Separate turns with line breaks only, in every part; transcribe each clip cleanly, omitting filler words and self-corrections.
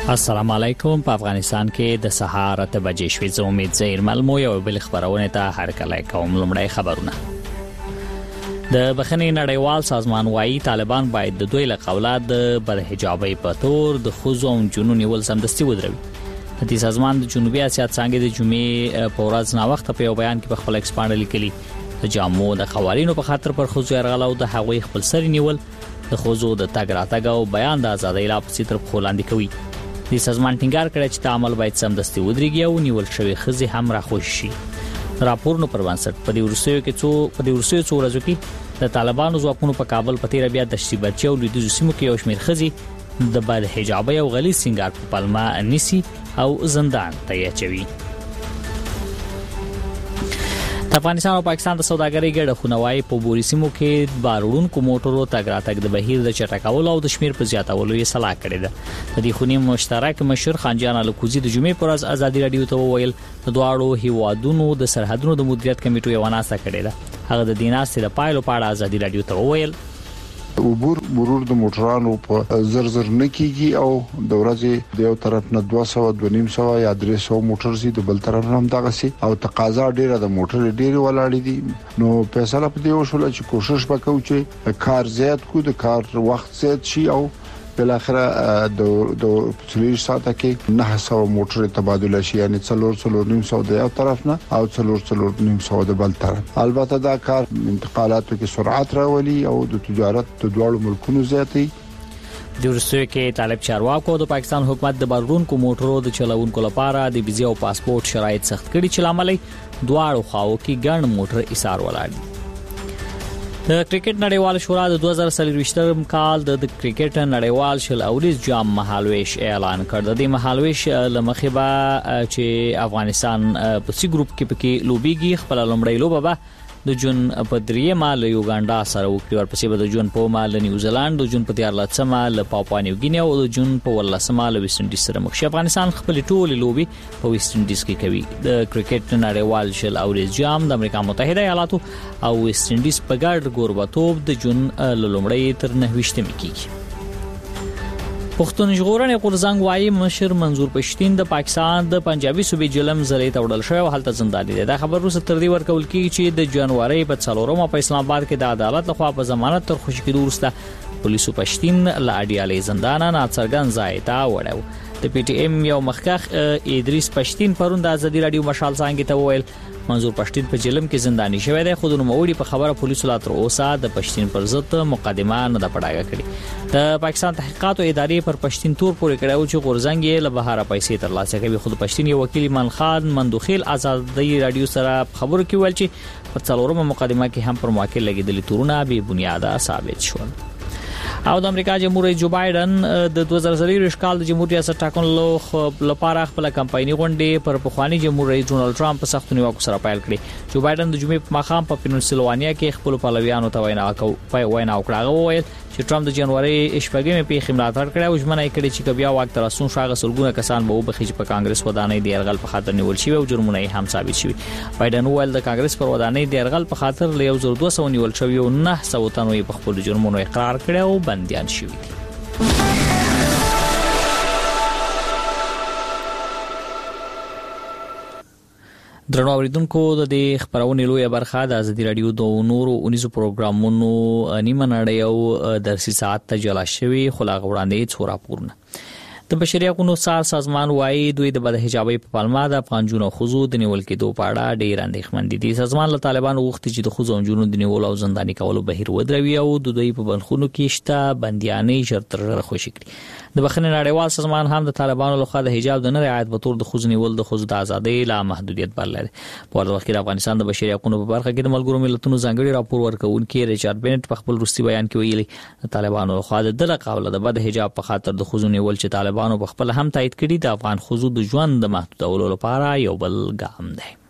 السلام علیکم. په افغانستان کې د سهار 8 بجې شوې. زه امید زیرمل مو یو بل خبرونه ته هرکلی کوم. لومړی خبرونه. د بخښنې نړیوال سازمان وايي طالبان باید د دوی له قوله د بدحجابۍ په تور د ښځو او نجونو نیول سمدستي ودروي. د سازمان د جنوبي اسیا څنګه د جمعې په ورځ نا وخت په یو بیان کې په خپل ایکسپانډ لیکلي د جامو د قوانینو په خاطر پر ښځو يرغل او د هغوی خپل سر نیول د ښځو د تګ راتګ او بیان د ازادۍ لا په ستر خلاندې کوي. د سازمان ټینګار کړی چې تعامل باید سمدستي ودرېږي او نیول شوی ښځې هم راخوشي شي. راپورونو پر بنسټ په دې ورسېو څو ورځو کې د طالبانو ځواکونو په کابل په تیر بیا د شتیبرچي او لویدیځ سیمو کې یو شمېر ښځې د بد حجابۍ او غلیظ سینګار په پلمه نیسي او زندان ته اچوي. د افغانستان او پاکستان د سوداګرۍ ګډه خونوای په بوري سیمو کې بارونکو موټرو تګ راتګ د بهیر د چټکولو او د شمیر په زیاتولو یې صلاح کړې ده. د دې خونی مشترک مشر خانجان الکوزي د جمعې پر ورځ ازادي رادیو ته وویل د دواړو هیوادونو د سرحدونو د مدیریت کمیټو یو ناسه کړې ده. هغه د دیناستې د پایلو په اړه ازادي رادیو ته وویل
مرور د موټرانو په زر نه کیږي او د ورځې د یو طرف نه 200 یا 300 موټر سي د بل طرف هم دغه سي او تقاضا ډیره د موټر ډیره ولاړې دي. نو فیصله په دې وشول چې کوشش وکړو چې کار زیات کو د کار وخت زیات شي او بل اخره د پولیس ساته کې 900 موټر تبادله شي، یعنی 400 د یو طرف نه او 400 د بل طرف. البته دا کار انتقالاتو کې سرعت راولي او د تجارت د دوه ملکونو زیاتي.
د ورسوي کې طالب چارواکو د پاکستان حکومت د بارونکو موټرو د چلوونکو لپاره د ویزا او پاسپورت شرایط سخت کړي چې لامل دواړو خواو کې ګڼ موټر ایثار ولاړ دي. د کرکټ نړیوال شورا د 2023م کال د کرکټ نړیوال شل اوریز جام مهالويش اعلان کړ. د دې مهالويش لمخې به چې افغانستان په سی ګروپ کې پکې لوبيږي. خپل لومړی لوبه به د جون په دریمه له یوګانډا سره وکړي، ورپسې به د جون په مال نیوزیلند، د جون په 14مه له پاپوا نیو ګینی او د جون په 18مه له ویسټ انډیز سره مخ شي. افغانستان خپل ټول لوبي په ویسټ انډیز کې کوي. د کرکټ نړیوال شل اوریز جام د امریکا متحده ایالاتو او ویسټ انډیز په ګډ ګوربتوب د جون لومړی تر 29مه کېږي. پښتون ژغورنې غورځنګ وايي مشر منظور پښتين د پاکستان د پنجابي صوبې جلم زلې ته وړل شوی او حالت زنداني دی. دا خبر وروسته تر دې ورکول کیږي چې د جنوري په 4مه په اسلام آباد کې د عدالت لخوا په ضمانت تر خوشی کېدو وروسته پولیسو پښتين لا اډیالې زندان نه څرګند ځای ته وړو. د پی ټی ایم یو مخکخ ادریس پښتين پرون د ازادي رادیو مشال څنګه ته وویل منظور پښتين په جلم کې زنداني شوی دی. خو د نوموړي په خبره پولیسو لا تر اوسه د پښتين پر ضد مقدمه نه ده پړاګه کړې. د پاکستان تحقیقات ادارې پر پښتين تور پورې کړو چې غورځنګ یې له بهاره پیسې ترلاسه کوي. خو د پښتين یو وکیل ایمان خان مندوخیل ازادي رادیو سره خبرو کې ویل چې په 4مه مقدمه کې هم پر موکل لګیدل تورونه به بنیاده ثابت شول. او د امریکا جمهور رئیس جو بایدن د 2023 کال د جمهوریت ریاست ټاکنو لپاره خپل کمپایني غونډې پر پخوانی جمهور رئیس ډونالد ټرمپ په سختو نیوکو سره پیل کړې. جو بایدن د جمعې په ماښام په پینسلوانیا کې خپل پلویانو ته وینا وکړه. وویل چې ټرمپ د جنوري 8مه پیښې ملاتړ کړې او ژمنه یې کړې چې بیا وخت راسون شاغه سلګونه کسان به وبخښي په کانګرس ودانۍ د يرغل په خاطر نیول شوی او جرمونه هم ثابت شوی. بایدن وویل د کانګرس پر ودانۍ د يرغل په خاطر له 1200 نیول شوی او 900 تنو په خپل جرمونو اقرار کړي او بنديان شوی دي. درنو اوریدونکو د دې خبرونې لویه برخه د ازادي رادیو د نورو 19 پروګرامونو نیمه نړۍ او درسي ساعت ته جلا شوی خلاغ وړاندې څو راپورونه. د بشري حقوقو سازمان وايي دوی د بد حجابۍ په پلمه د افغان جنو خزو د نیول کېدو په اړه ډېر اندېښمن دي. سازمان له طالبانو غوښتي چې د خزو جنو د نیول او زنداني کولو بهیر ودروي او د دوی په بنخونو کې شته بنديانې شرط خوشی کړي. د بخښنې نړیوال سازمان هم د طالبانو لخوا د حجاب د نه رعایت په تور د خزو نیول د خزو د ازادۍ لا محدودیت بلل. په ورته وخت کې د افغانستان د بشري حقوقو په برخه کې د ملګرو ملتونو ځانګړي راپور ورکوونکي ریچارډ بینټ په خپل وروستي بیان کې ویلي د طالبانو لخوا د دغه قوله د بد حجاب په خاطر د خزو نیول چې طالبانو په خپل هم تایید کړي د افغان خزو د ژوند د محدودولو لپاره یو بل ګام دی.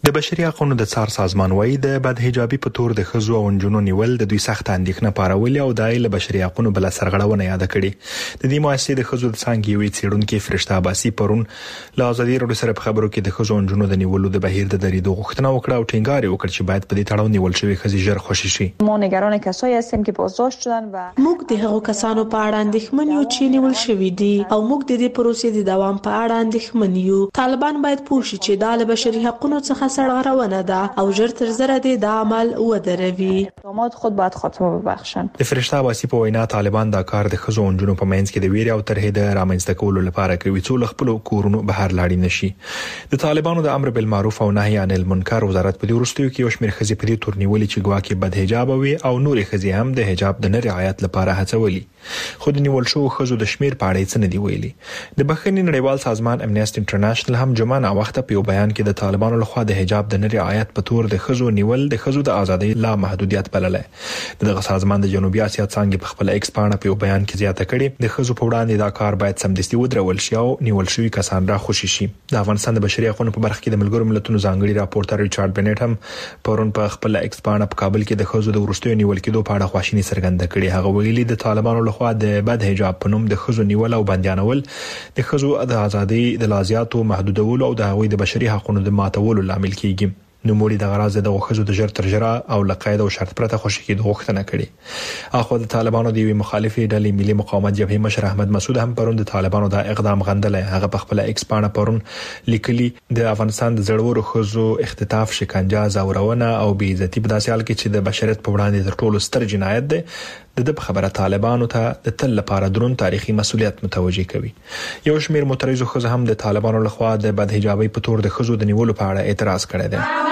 د بشري حقوقو د څار سازمان وايي د بدحجابي په تور د ښځو او نجونو نیول د دوی سخت اندېښنه پارولې او د بشري حقوقو بل سرغړونه یاد کړي. د دې مؤسسې د ښځو د څنګه یوې څېړونکو فرشته عباسي پرون له ازادي راډیو سره په خبرو کې د ښځو او نجونو د نیولو د بهیر د درېدو غوښتنه وکړه او ټینګار وکړ چې باید په دې تړاو نیول شوی ښځې ژر خوشي شي.
ما نگران کسایی هستیم که بازداشت شدن و
موږ د هغو کسانو په اړه اندېښمن یو چې نیول شوي دي او موږ د دې پروسې د دوام په اړه اندېښمن یو. طالبان باید پوه شي چې دا له بشري حقوقو څخه سرغړونه ده او ژر تر ژره د عمل ودروي.
اقدامات خود باید خاتمه ببخشن.
د فرشته عباسي په وینا طالبان دا کار د ښځو او نجونو په منځ کې د ویرې او ترهې د رامنځته کولو لپاره کوي څو خپل کورونو بهر لاړ نشي. د طالبانو د امر بالمعروف او نهي عن المنکر وزارت په دې وروستیو کې یو شمېر ښځې په دې تور نیولې چې ګواکې بدحجاب وي او نورې ښځې هم د حجاب د نه رعایت لپاره هڅولي. خو د نیول شوو ښځو د شمېر په اړه څه نه دی ویلي. د بخښنې نړیوال سازمان امنیسټي انټرنیشنل هم جمعه نا وخت په یو بیان کې د طالبانو لخوا د حجاب د نه رعایت په تور د ښځو نیول د ښځو د ازادۍ لا محدودیت بللې. دغه سازمان د جنوبي اسیا څنګه په خپل ایکس پاڼه په یو بیان کې زیاته کړې د ښځو په وړاندې دا کار باید سمدستي ودرول شي او نیول شوی کسان را خوشي شي. د افغانستان د بشري حقوقو په برخه کې د ملګرو ملتونو ځانګړي راپورټر ریچارډ بنټ هم پرون په خپل ایکس پاڼه په کابل کې د ښځو د ورستیو نیول کېدو په اړه خواشیني څرګنده کړې. هغه ویلي د طالبانو لخوا د بد حجاب په نوم د ښځو نیول او بندیانول د ښځو د ازادۍ د لازیاتو محدودولو او د هغوی د بشري حقوقو د ماتولو لامل کیږي. نو موري د غراض د ښځو د ژر تر ژره او لقید او شرط پرته خوشي کېدو غوښتنه کړې. اخو د طالبانو د مخالفي ډلې ملي مقاومت جبهه مشر احمد مسعود هم پرون د طالبانو د اقدام غندلې. هغه په خپل ایکس پاڼه پرون لیکلي د افغانستان د زړورو ښځو اختطاف، شکنجه، زورونه او بې عزتي په داسې حال کې چې د بشریت په وړاندې تر ټولو ستر جنایت دی د په خبره طالبانو ته د تل لپاره درون تاریخي مسؤلیت متوجي کوي. یو شمېر معترضو ښځو هم د طالبانو لخوا د بدحجابۍ په تور د ښځو د نیولو په اړه اعتراض کړی دی.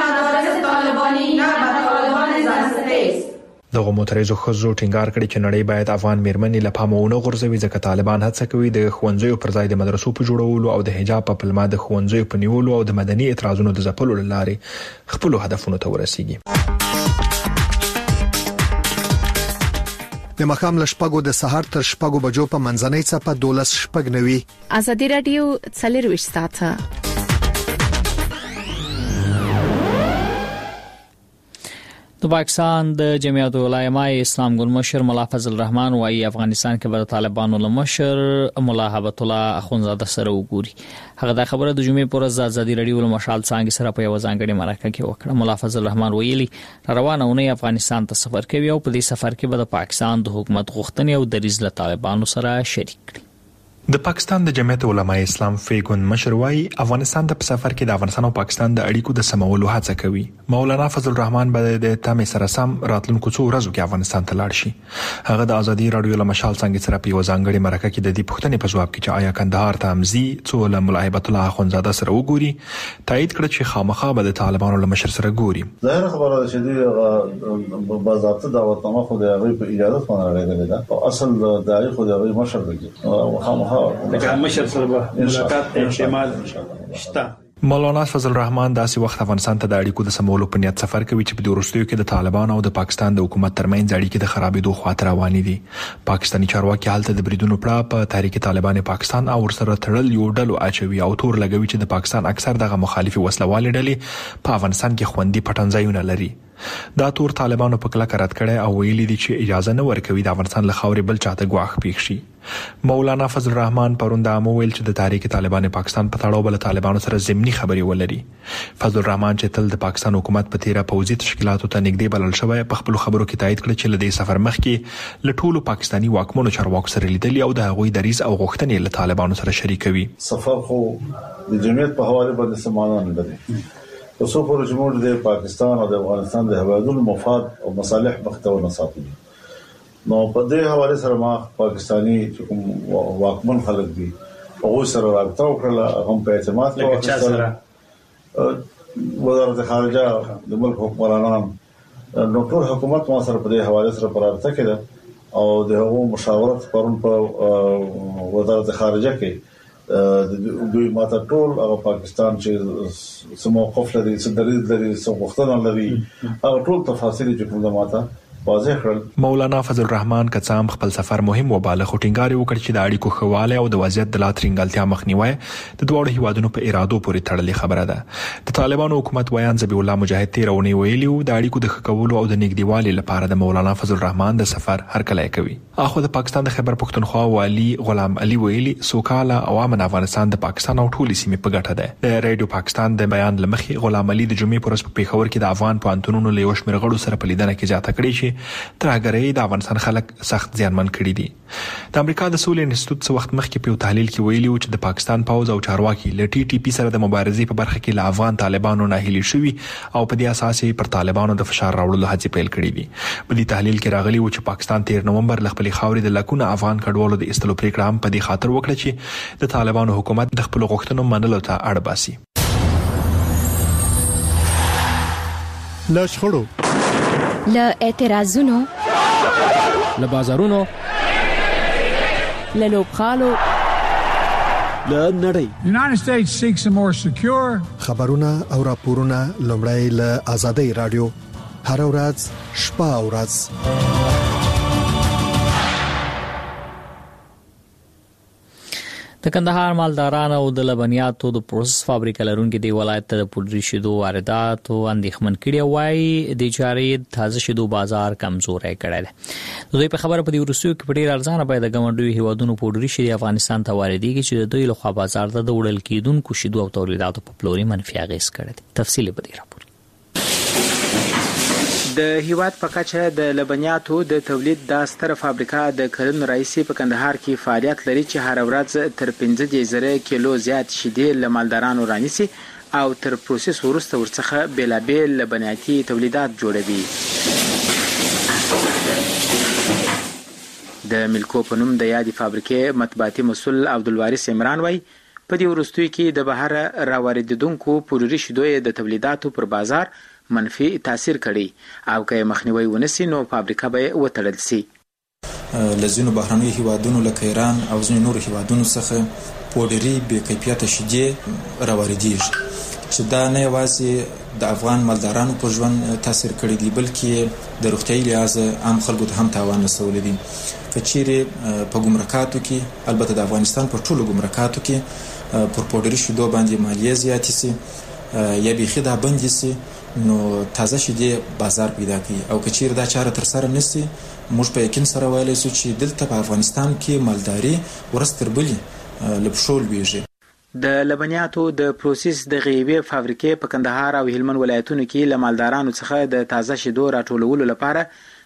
دغه معترضو ښځو ټینګار کړی چې نړۍ باید افغان میرمنې له پامه ونه غورځوي ځکه طالبان هڅه کوي د ښوونځیو پر ځای د مدرسو په جوړولو او د حجاب په پلمه د ښوونځیو په نیولو او د مدني اعتراضونو د ځپلو لارې خپل هدفونو ته ورسیږي.
د مخام لشپګو د سحر تر شپګو بجو په منځنۍ صفه 12:09
ازادي رادیو 24 ساعته.
د پاکستان د جمعیت العلماء اسلام ګوند مشر مولا فضل الرحمن وايي افغانستان کې به طالبانو له مشر مولا هبت الله اخونزاده سره وګوري. هغه دا خبره د جمعې پر ورځ ازادي رادیو له مشال څنګه سره په یو ځانګړي مرکه کې وکړه. مولا فضل الرحمن ویلي روانه ونې افغانستان ته سفر کوي او په دې سفر کې به د پاکستان د حکومت غوښتنې او دریځ له طالبانو سره شریک کړي.
د پاکستان د جمعیت العلماء اسلام فیګون مشر وايي افغانستان ته په سفر کې د افغانستان او پاکستان د اړیکو د سمولو هڅه کوي. مولانا فضل الرحمن به د تمې سره سم راتلونکو څو ورځو کې افغانستان ته لاړ شي. هغه د ازادي رادیو له مشال څنګه سره په یو ځانګړي مرکه کې د دې پوښتنې په جواب کې چې آیا کندهار ته امزي څو له مولا هبت الله اخونزاده سره وګوري تایید کړ چې خامخا به د طالبانو له مشر سره ګوري.
ظاهر خبره ده چې د باضابطه دعوتنامه خو د هغه په اجازه باندې راغلي ده او اصل داعی خو د هغه مشر دی او خامخا
د مشر سره ملاقات احتمال شته.
مولانا فضل الرحمن داسې وخت افغانستان ته د اړیکو د سمولو په نیت سفر کوي چې په دې وروستیو کې د طالبان او د پاکستان د حکومت ترمنځ اړیکې د خرابېدو خواته روانې دي. پاکستاني چارواکي حالت د بریدونو پړه په تحریک طالبان پاکستان او ورسره تړل یو ډلو اچوي او تور لګوي چې د پاکستان اکثر دغه مخالفي وسلوالې ډلې په افغانستان کې خوندي پټنځایونه لري. دا تور طالبانو په کلکه رد کړي او ویلي دي چې اجازه نه ورکوي د افغانستان له خاورې بل چاته ګواښ پیښ شي. مولانا فضل الرحمن پرون دا ویل چې د تحریک طالبان پاکستان په تړاو بل طالبانو سره ضمني خبري ولري. فضل الرحمن چې تل د پاکستان حکومت په تیره پوځي تشکیلاتو ته نږدې بلل شوی په خپل خبرو کې تایید کړ چې لدې سفر مخکې له ټولو پاکستاني واکمنو چارواکو سره لیدلي او د هغوی دریځ او غوښتنې له طالبانو سره شریکوي.
سفر خو د جمعیت په حواله باندې سمانه نه لري. تاسو پر جمهور د پاکستان او د افغانستان د هوادونو مفاد او مصالح مختونه ساتلي. نو په دې حواله سره ما پاکستاني کوم واکمن خلک دي هغه سره رابطه وکړه هم په اعتماد سره وزارت خارجه د ملک حکمرانان نو ټول حکومت ما سره په دې حواله سره رابطه کړه او د هغو مشاورت پرون په وزارت خارجه کې دوی ماته ټول هغه پاکستان چې سموقف لري، دریځ لري، څه غوښتنه لري، هغه ټول تفاصیل چې کوم ماته واضح کړل.
مولانا فضل الرحمن کڅام خپل سفر مهم وباله خو ټینګار وکړ چې د اړیکو خواله او د وضعیت د لاترنګلتیا مخنیوي د دوه هیوادونو په ارادو پورې تړلې خبره ده. د طالبانو حکومت ویان ذبیح الله مجاهد تیرونی ویلي د اړیکو د خکولو او د نږدېوالي لپاره د مولانا فضل الرحمن د سفر هرکلی کوي. اخو د پاکستان د خیبر پختونخوا والی غلام علي ویلي سوکاله او امن افغانستان د پاکستان او ټولې سیمې په ګټه ده. د ریډیو پاکستان د بیان لمخې غلام علي د جمعې پر ورځ په پیښور کې د افغان پوهنتونونو له یو شمېر غړو سره په لیدنه کې ځاته کړې چې ترهګرۍ د افغانستان خلک سخت زیانمن کړي دي. د امریکا د سولې انسټیټیوټ څو وخت مخکې په تحلیل کې ویلي و چې د پاکستان پوز او چارواکي له ټي ټي پی سره د مبارزې په برخه کې له افغان طالبانو نه هلي شوي او په دې اساس پر طالبانو د فشار راوړلو هڅې پیل کړې دي. په دې تحلیل کې راغلي و چې پاکستان 13 نومبر ل خپل خاورې د لکونه افغان کډوالو د استلو پریکړه هم په دې خاطر وکړه چې د طالبانو حکومت د خپل غوښتنو منلو ته اړ باسي.
له شخړو،
له اعتراضونو،
له بازارونو،
له لوبغالو،
له نړۍ.
United States seeks a more secure
خبرونه او راپورونه لومړی له آزادۍ رادیو هر ورځ شپه او ورځ.
د کندهار مالداران او د لبنیاتو د پروسس فابریکه لرونکو دی ولایت ته د پودري شیدو واردات او اندېښمن کړي وای د جاري تازه شیدو بازار کمزوري کړل. دوی په خبره په دې ورسو کې په ډیر ارزانه پیدا ګمنډوي هیوادونو پودري شیدو افغانستان ته واردېږي چې د دوی له خوا بازار ته د وړل کېدونکو شیدو او تولیداتو په پلوري منفي اغیز کړی. تفصیل په دې راپور.
د هیواد په کچه د لبنیاتو د تولید د ستره فابریکه د کلونو راهیسې په کندهار کې فعالیت لري چې هر ورځ تر 15,000 کیلو زیات شیدې له مالدارانو رانیسي او تر پروسس وروسته ورڅخه بیلابیل لبنیاتي تولیدات جوړوي. د ملکو په نوم د یادې فابریکې مطبوعاتي مسؤل عبدالوارث عمران وایي په دې وروستیو کې د بهر راواردېدونکو پودري شیدو د تولیداتو پر بازار منفي تاثیر کړي او که مخنیوي ونسي نو فابریکه به وتړل سي.
لزینو بهرنۍ هیوادونو لکه ایران او ځینو نورو هیوادونو څخه پودري بې کیفیته شیدې راواردېږي چې دا نه یوازې د افغان مالدارانو پر ژوند تاثیر کړی دی بلکې د روغتیايي لحاظ عام خلکو ته هم تاوان رسولی دی. که چیرې په ګمرکاتو کې البته د افغانستان په ټولو ګمرکاتو کې پر پودري شیدو باندې مالیه زیاتې سي یا بیخي دا بندې سي نو تازه شیدې بازار پیدا کوي او که چیرې دا چاره تر سره نشي موږ په یقین سره ویلی شو چې دلته په افغانستان کې مالداري ورځ تر بلې له پښو لویږي.
د لبنیاتو د پروسس د غیبې فابریکې په کندهار او هلمند ولایتونو کې له مالدارانو څخه د تازه شیدو راټولولو لپاره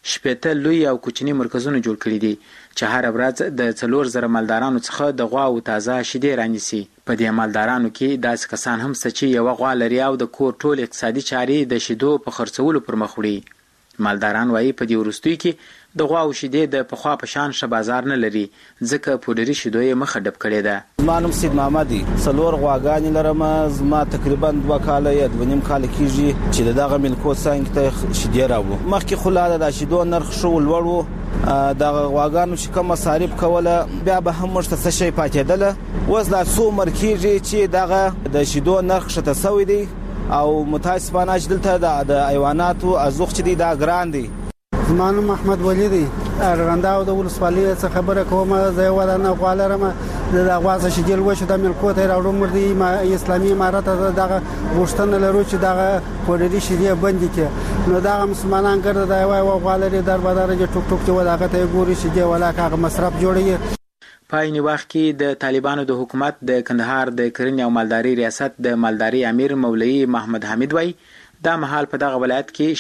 15 لوی او کوچني مرکزونه جوړ کړي دي چې هر ورځ د 4,000 مالدارانو څخه د غوا او تازه شیدې رانیسي. په دې مالدارانو کې داسې کسان هم چې یو غوا لري او د کور ټول اقتصادي چارې د شیدو په خرڅولو پر مخ وړي. مالداران وایي په دې وروستیو کې د غوا او شیدې د پخوا په شان ښه بازار نه لري ځکه پودري شیدو یې مخه ډب کړې ده.
زما نوم سید محمد دی، 4 غواګانې لرم. زما تقریبا 2 کاله یا 2.5 کاله کېږي چې دغه ملکو څنګ ته شیدې راوړو. مخکې خو لا د شیدو نرخ شو لوړ و، دغه غواګانو چې کوم مصارف کوله بیا به هم موږ ته څه شی پاتېدله. اوس لا څو عمر کېږي چې دغه د شیدو نرخ ښکته سوی دی او متاسفانه چې دلته د حیواناتو ازوخ چې دی دا ګران دی.
زما نوم محمد ولی دی، ارغنداو د ولسوالۍ څخه خبره کوم. زه یو ودانه غوا لرم، د غوا څخه شیدې لوشو د ملکو ته راوړم. مردي اسلامي امارت دغه غوښتنه لرو چې دغه پودري شیدې بندي کړي. نو دغه مسلمانان ګرځي دا یو غوا لري در بازار کې ټوک ټوک چې وداغه ته ګوري شیدې ولا کاغه مصرف جوړي.
پایني وخت کې د طالبانو د حکومت د کندهار د کرنې او مالداري ریاست د مالداري امیر مولوي محمد حمید وای دا مهال په دغه ولایت کې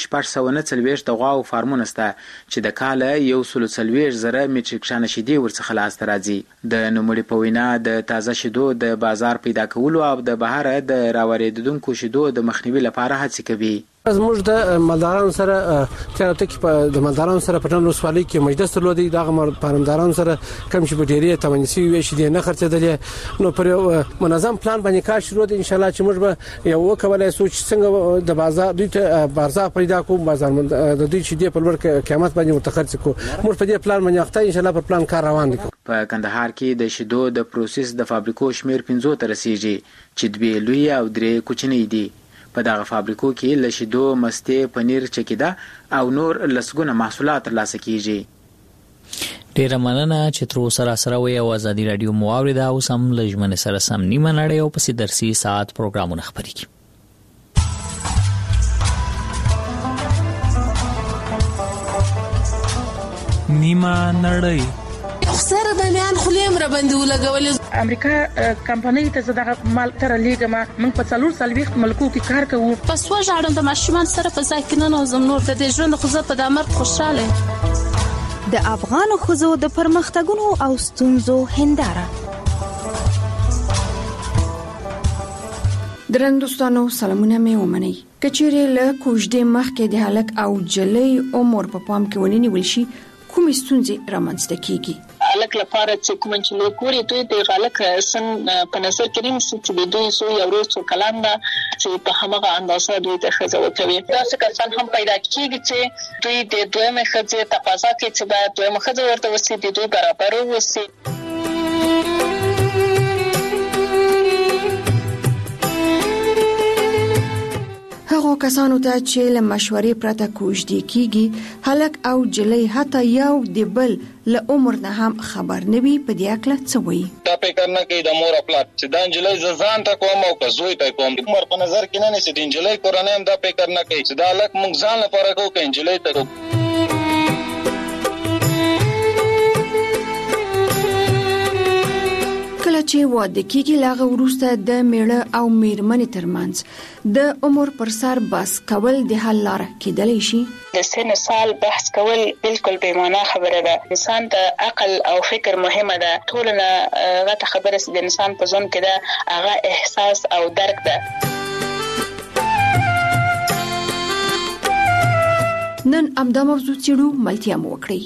649 د غوا او فارمونه شته چې د کاله 140,000 میټریک ټن شیدې ورڅخه لاسته راځي. د نوموړي په وینا د تازه شیدو د بازار پیدا کولو او د بهر د راوړېدونکو شیدو د مخنیوي لپاره هڅې کوي.
زموږ د مالدارانو سره چارته کې د مالدارانو سره په ټول وسوالۍ کې مجلس درلودي. دغه پارمدارانو سره کم چې په ډیری تمنسي وي شیدې نه خرڅېدلې. نو پر منظم پلان باندې کار شروع دي ان شاء الله چې موږ به یو وکولای سوچ څنګه د بازار دوی ته بازار پیدا کوو، بازار د دوی شیدې په لوړ قیمت باندې متخصص کو. موږ په دې پلان باندې وخت ان شاء الله په پلان کار روان دي.
په کندهار کې د شیدو د پروسس د فابریکو شمیر 15 ته رسیدي چې 2 لوی او 3 کوچني دي. په دغه فابریکو کې له شیدو، مستې، پنیر، چکیده او نور لسګونه محصولات ترلاسه کیږي.
ډیره مننه چې تر اوسه سره وي او ازادي رادیو مواورده او سم لجمن سره سم نیمه نړۍ او پسې درسي ساعت پروګرامونه خبري کی.
نیمه نړۍ
سره د میان خلیم را باندې ولګول.
امریکا کمپنۍ ته زداغه مال تر لیګما موږ په 4 ملکو کې کار کوو.
پس وژاړم د ماشومان سره په ځای کې نه نوزم نور د ژوند خو زه په دامر خوشاله.
د افغان خزو د پرمختګونو او ستونزو هنداره.
درنوستانو سلامونه مې ومنئ. کچېرې له کوژدې مخکې د هلک او جلۍ عمر په پام کې ونیول شي کومې ستونزې رامنځته کیږي.
الک لپاره چې کوم چې له کوري دوی د غلک سن په نظر کې نیمه چې دوی سو یو ورځ کلام دا چې په همغه اندازه دوی ته خزه وکوي. دا څه کسان هم پیدا کیږي چې دوی د دویمه خزه تقاضا کوي چې باید دویمه خزه ورته وسی د دوی برابر وسی.
هغه کسانو ته چې له مشورې پرته کوژدې کیږي هلک او جلۍ حتی یو د بل له عمر نه هم خبر نه وي په دې اړه څه وایي.
دا فکر نه کوي د مور خپل چې د جلۍ ځان ته کوم او کزوی ته کوم عمر په نظر کې نه نشي د جلۍ کورنۍ هم دا فکر نه کوي چې دا هلک موږ ځان لپاره کوو کې جلۍ ته کوو.
کله چې واده کېږي لاغه وروسته د میړه او میرمنې ترمنځ د عمر پر سر بحث کول د حل لاره کېدلی شي.
د سن سال بحث کول بالکل بې معنا خبره ده. انسان د عقل او فکر مهمه ده. ټولنه غته خبره چې د انسان په ځون کې ده هغه احساس او درک ده.
نن امدا موضوع چیرو ملتیا مو وکړي.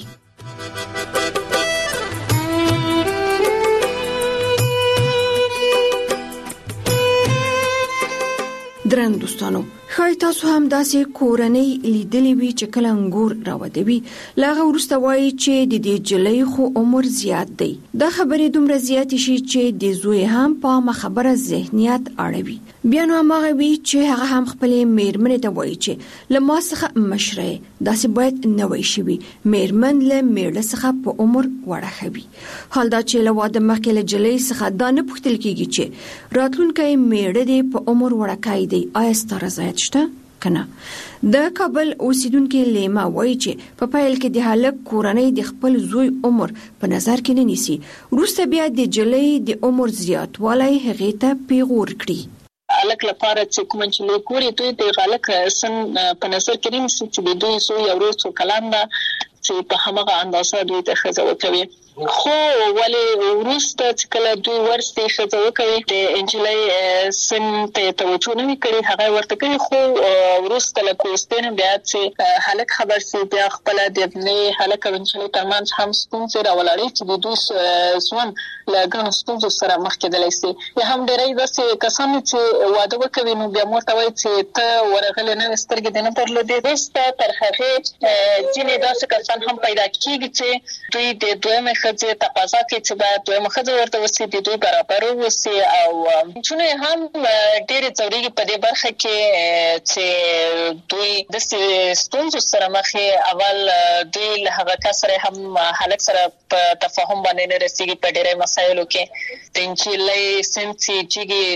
درن دوستانو خای تاسو هم داسې کورنۍ لیدلې وي چې کله انګور راوډوي لاغه ورسته وایي چې د دې جلۍ خو عمر زیات دی. دا خبرې دومره زیات شي چې د زوی هم په خبره ذهنیت اړوي. بیا نو هغه وی چې هغه هم خپل میرمنې ته وایي چې لما څخه مشره داسې باید نه وي شي میرمن له میړه څخه په عمر وړه خوي. حال دا چې له واده مخکې له جلۍ څخه دا نه پوښتل کیږي چې راتلونکي میړه دې په عمر وړه کوي دی آیا ستاره زیات شته کنه. د کابل اوسیدونکو لیما وایي چې په پایل کې د هلک کورنۍ د خپل زوی عمر په نظر کې نه نیسي. وروسته بیا د جلۍ د عمر زیاتوالی هغه ته پیغور کړي.
الک لپاره چې کوم چې له کوري دوی د غلک سن په نظر کې نیمه چې دوی سو یو ورځ کلام دا چې په همغه اندازه دوی ته خزه وکوي. خو ولی وروسته چې کله دوی ورسته خزه وکوي د انجلۍ سن ته توجه نه کوي هغه ورته کوي. خو وروسته له کوستین بیا چې هلک خبر سي بیا خپل د ابنې هلک او انجلۍ ترمنځ هم ستونزې راولړي چې د دوی سون له ګڼو ستونزو سره مخ کېدلی سي. یا هم ډېری داسې کسان چې واده وکوي نو بیا مور ته وایي چې ته ورغلې نه سترګې دې نه درلودې. وروسته تر هغې ځینې داسې کسان هم پیدا کېږي چې دوی د دویمې ښځې تقاضا کوي چې باید دویمه ښځه ورته وسي د دوی برابر وسي. او نجونې هم ډېرې ځورېږي په دې برخه کې چې دوی داسې ستونزو سره مخ اول دوی له هغه کس سره هم هلک سره په تفاهم باندې نه رسېږي په ډېری مسایلو کې. د نجلۍ سن چې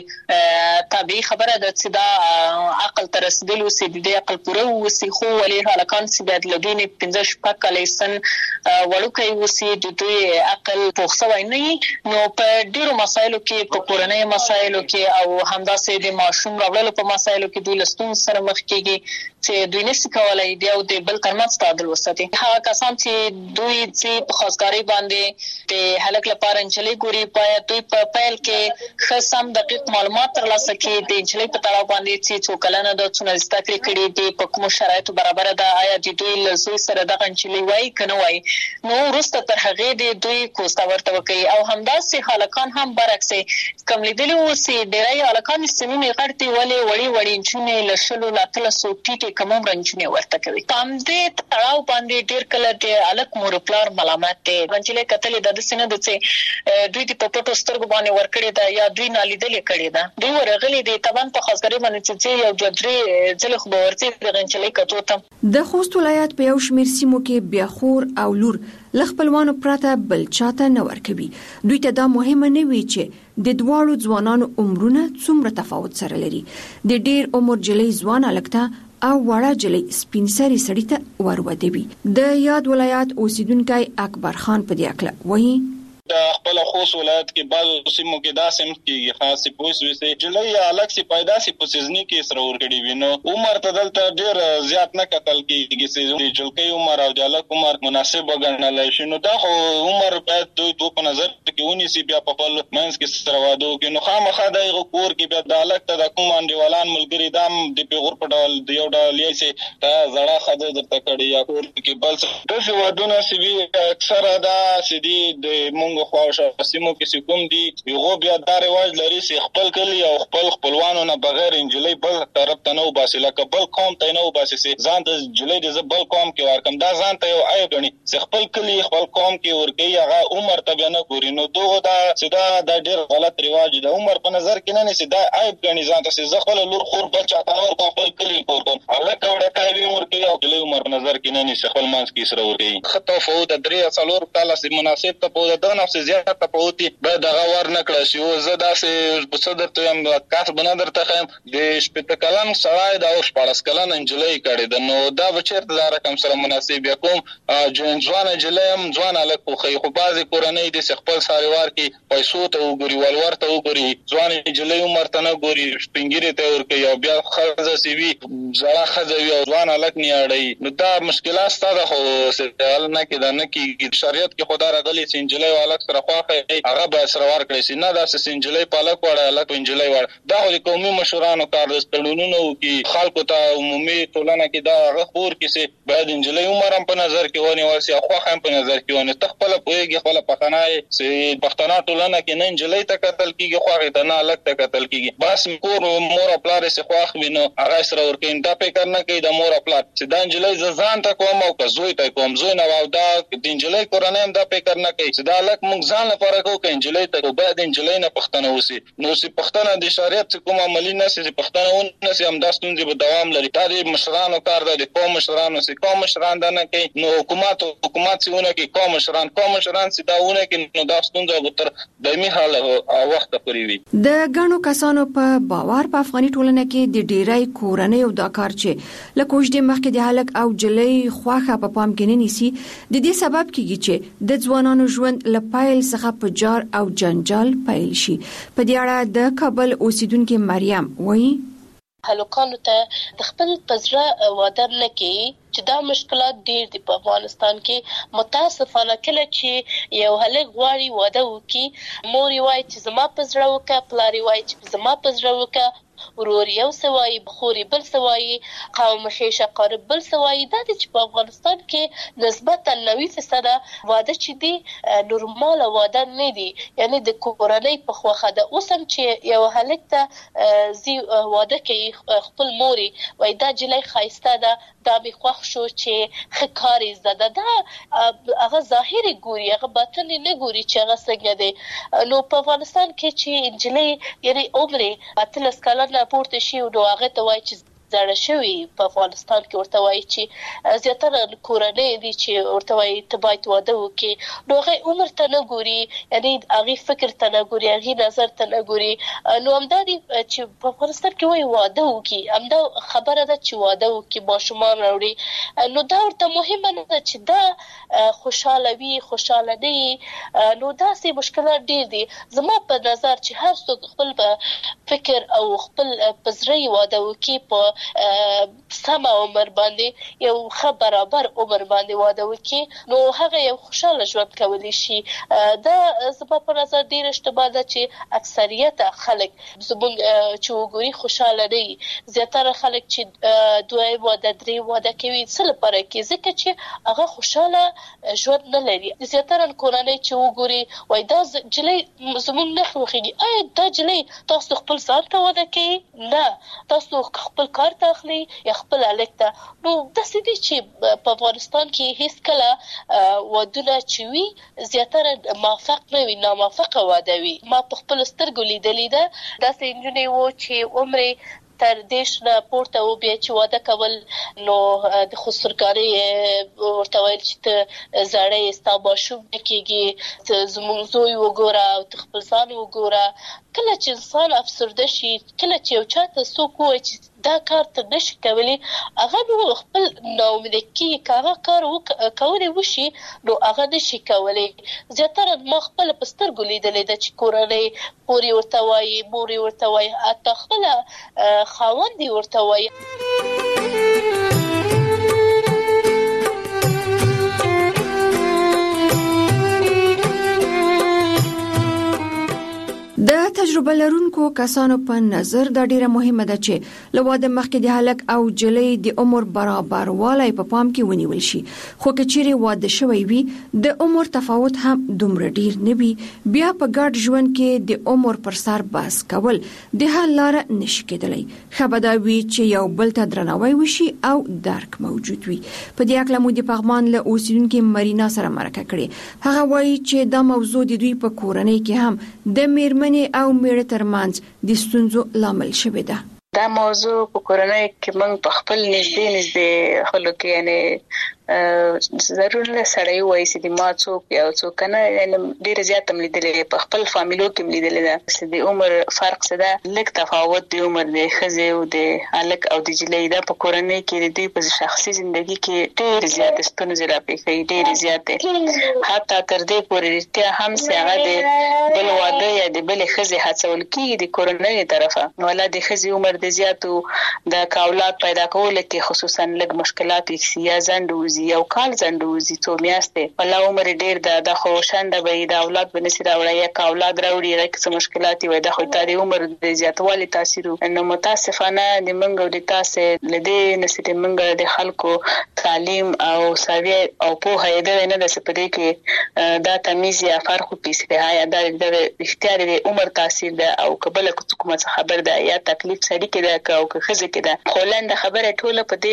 جګې طبیعي خبره ده چې دا عقل ته رسېدلی وسي د دې عقل پوره وسي. خو ولې هلکان چې باید له دوی نه 15 کاله سن وړوکی وسي د دوی عقل پوخ شوی نه وي. نو په ډیرو مسایلو کې په کورنۍ مسایلو کې او همداسې د ماشوم راوړلو په مسایلو کې دوی له ستونزو سره مخ کېږي چې دوی نشي کولی د یو د بل ترمنځ تعادل وساتي. هغه کسان چې دوی چې په خاصګارۍ باندې د هلک لپاره نجلۍ ګوري باید دوی په پیل کې ښه سم دقیق معلومات ترلاسه کړي د نجلۍ په تړاو باندې چې څو کلنه ده څومره زده کړې کړي دي په کومو شرایطو برابره ده آیا د دوی له زوی سره دغه نجلۍ نجلې وای کنه وای نو ورسته تر هغه د دوی کوستا ورته کوي او همداسې هلکان هم برعکس کم لیدلی اوسې ډېری هلکان سنونه غړتي ولې وړي انچونه لشلو لاتله سو ټیټه کوم رنچونه ورته کوي تام دې تړاو باندې ډېر کله د الک مور پلار ملامت دي رنچلې کتلې د سینې د څه دوی د پټو سترګو باندې ورکړي دا یا دوی نالیدلې کړي دا دوی ورغلي دي تبان په خاصګری باندې چې یو جدري ځل خو ورته د رنچلې کتو ته
د خوست ولایت په یو شمیر سیمو کې بیا خور او لور لخپلوانو پراته بل چاته نه ورکوي دوی ته دا مهمه نه وي چې د دواړو ځوانانو عمرونه څومره تفاوت سره لري د ډېر عمر جلې ځوان الکته او وړه جلې سپین سري سړی ته ورودوي د یاد ولایت اوسیدونکو اکبر خان په دې اکله وایي
د خپل خوست ولایت کې بل سیمو کې داسې کې خاص پوسټ وسه جلې یا الګ سي پیدا سي پوسیزنی کې سره ور کړی وینو عمر تدلته ډېر زیات نه کتل کېږي چې جلکې عمر او د الګ عمر مناسب وګڼل شي نو دا خو عمر باید دوی په نظر کې ونیسي بیا په خپل منځ کې سره وادو کې نو خامخا د کور کې بیا د الګ ته د کوم انډیوالان ملګری دام د پیغور په ډول د یو ډول یې سي دا زړه خده درته کړی یا کور کې بل څه د ودونه سی وی اکثره دا سدي د مونږ خواوشا سیمو کې کوم دي یو بیا دا رواج لري چې خپل کلی او خپلوانو نه بغیر انجلۍ بل طرف ته نو باسي لکه بل قوم ته نو باسي ځان د جلۍ د بل قوم کې ورکم دا ځان ته یو عیب غني چې خپل کلی خپل قوم کې ورګي هغه عمر ته نه ګوري نو دوه دا سدا د ډېر غلط رواج د عمر په نظر کې نه نسی دا عیب غني ځان ته چې خپل لور خور بل چاته ور خپل کلی کوم الله کوړه کوي ورګي او جلۍ عمر په نظر کې نه نسی خپل مانس کې سره ورګي خطو فود درې څلور کاله سي مناسب ته په د نفس زیاته تفاوتي به دغه ور نکړه شي او زه داسې بصدر ته هم کاس بنا درته خیم د شپته کلن سړی د اوس 14 کلن انجلۍ کړي د نو دا بچرته دا رقم سره مناسب کوم ځوان انجلۍ هم ځوان الکو خو بعضی کورنۍ د خپل ساروار کې پیسو ته وګوري ولور ته وګوري ځوان انجلۍ عمر ته نه ګوري سپینګری ته ورکي او بیا خزه سی وی زړه خزه وی او ځوان الک نه اړي نو دا مشکلات ستاسو خو سوال نه کېد نه کې شریعت کې خدا راغلي چې انجلۍ والک سره خواخه هغه به سره ور کړی سي نه دا سنجلې پالک وړه الک انجلۍ وړ دا د قومي مشورانو کار د تړونونو کې خلکو ته عمومي ټولنه کې دا هغه خور کې سي باید انجلۍ عمر هم په نظر کې ونی ورسي خو هم په نظر کې ونی تخپل پويږي خپل پخنای سي پښتنه ټولنه کې نه انجلۍ ته قتل کیږي خو ته نه الک ته قتل کیږي بس کور مور خپل سي خو وینو هغه سره ورکین دا په کار نه کوي د مور خپل چې دا انجلۍ ځان ته کوم او زوی ته کوم زوی نه او دا د انجلۍ کورنۍ هم دا په کار نه کوي چې دا الک موږ ځان لپاره کو کې انجلۍ ته بعد انجلۍ نه پښتنه وسی نو سي پښتنه د شریعت کوم عملی نه سي پښتنه ون سي هم داستون به دوام لري دا د مشرانو کار د قوم مشرانو سي قوم مشران دا نه کوي نو حکومت سيونه کې قوم مشران سي داونه کې نو داستون د تر دایمي حال او وخت پورې وي
د غنو کسانو په باور په افغاني ټولنه کې د ډیرای کورنۍ او د کار چې لکوج د مخکې د حلق او جلې خواخه په پام کې نه نيسي د دې سبب کیږي چې د ځوانانو ژوند لپایل څخه په جار او جنجال پیل شي په دې اړه د کابل اوسیدونکو مریم وایي
هلکانو ته د خپل پزړه واده نه کوي چې دا مشکلات ډېر دي په افغانستان کې متاسفانه کله چې یو هلک غواړي واده وکړي مور یې وایي چې زما پزړه وکړه پلار یې وایي چې زما پزړه وکړه ورور یو سوای بخوري بل سوای قوم خیشه قرب بل سوای دا چې په افغانستان کې نسبتا 90% واده چې دي نورمال واده نه دي یعنی د کورنۍ په خوخه ده اوسم چې یو هلک ته زی واده کوي خپل موري وای دا جلای خایسته ده دا به خوښ شو چې خکاري زده ده هغه ظاهري ګوري هغه باطن نه ګوري چې هغه څنګه دی نو په افغانستان کې چې انجلۍ یعنی عمر اتلس کلن پورته شي او هغه ته وایي چې زړه شوی په افغانستان کې ورته وایي چې زیاتره کورنۍ دي چې ورته وایي ته باید واده وکړي نو هغه عمر ته نه ګوري یعنی هغه فکر ته نه ګوري هغه نظر ته نه ګوري نو همدا دي چې په افغانستان کې وایي واده وکړي همدا خبره ده چې واده وکړي ماشومان راوړي نو دا ورته مهمه نه ده چې دا خوشاله وي خوشاله نه نو دا سي مشکلات ډېر دي زما په نظر چې هر څوک خپل فکر او خپل پزړی واده وکړي په سم عمر باندې یو برابر عمر باندې واده وکړي نو هغه یو خوشاله ژوند کولی شي. دا زما په نظر ډیر اشتباه ده چې اکثریت خلک زموږ چې وګوري خوشاله نه زیاتره خلک چې دوی واده درې واده کوي څه لپاره کې ځکه چې هغه خوشاله ژوند نه لري. زیاتره کورنۍ چې وګوري وای دا جلې زموږ نه خوخيږي آیا دا جلې تاسو خپل ځان ته واده کوي نه تاسو خپل کار ته اخلي یا خپل الکته. نو د سدي چې په افغانستان کې هیڅ کله ودونه چوي زیاتره موافق نه وي ناموافقه واده وي. ما په خپل سترګو لیدلې ده داسې نجونې وو چې عمر تر دیش نه پورته و بیا چې واده کول نو د خسرګاری ورته ویل چې ته زړې ستا ماشوم کېږي زموږ زوی وګوره او خپل ځان وګوره. کله چې انسان افسرده شي کله چې یو چاته څوک وایي چې دا کار ته نشي کولی هغه نو خپل ناامید کېږي هغه کار کولی وشي نو هغه نشي کولی. زیاتره ما خپل په سترګو لیدلې ده چې کورنۍ پورې ورته وایي مورې ورته وایي حتی خپله خاوند ورته وایي.
د تجربه لرونکو کسانو په نظر دا ډیره مهمه ده چې له واده مخکې د هلک او جلۍ د عمر برابروالی په پام کې ونیول شي. خو که چیرې واده شوی وي د عمر تفاوت هم دومره ډیر نه وي بیا په ګډ ژوند کې د عمر پر سر بحث کول د حل لاره نشي کېدلی. ښه به دا وي چې یو بل ته درناوی وشي او درک موجود وي. په دې اړه مو د پغمان له اوسیدونکو مرینا سره مرکه کړې. هغه وایي چې دا موضوع د دوی په کورنۍ کې هم د میرمنې او میړه ترمنځ د ستونزو لامل شوې ده.
دا موضوع په کورنۍ کې موږ په خپل نږدې خلکو کې یعنی ضرور له سړی وایي چې د ما څوک یا څوک نه یعنی ډیر زیات ملیدلې په خپل فامیلو کې ملیدلې ده چې د عمر فرق څه ده لږ تفاوت د عمر د ښځې او د الک او د جلۍ ده په کورنۍ کې د دوی په شخصي ژوندۍ کې ډیر زیات ستونزې راپېښي ډیر زیات حتی تر دې پورې چې هم څنګه د بل واده یا د بل ښځې هڅول کېږي د کورنۍ طرفه ولا د ښځې عمر د زیاتو د اولاد پیدا کول کې خصوصا لږ مشکلات یا زندوزي یو کال زندوزي څو میاشتې ولا عمر ډیر د خوشاند به د اولاد بنسي راوړي یا اولاد راوړي راکې مشکلات وي د خو د عمر د زیاتوالي تاثیر نو متاسفانه د منګو د تاسو لدې نسته منګو د خلکو تعلیم او ساوی او په هيده نه د سپدې کې دا تمیز یا فرق پیسه یا د اختیار د عمر تاثیر ده او قبل کومه خبر ده یا تکلیف سړي کې ده او که خزه کې ده خولند خبره ټوله په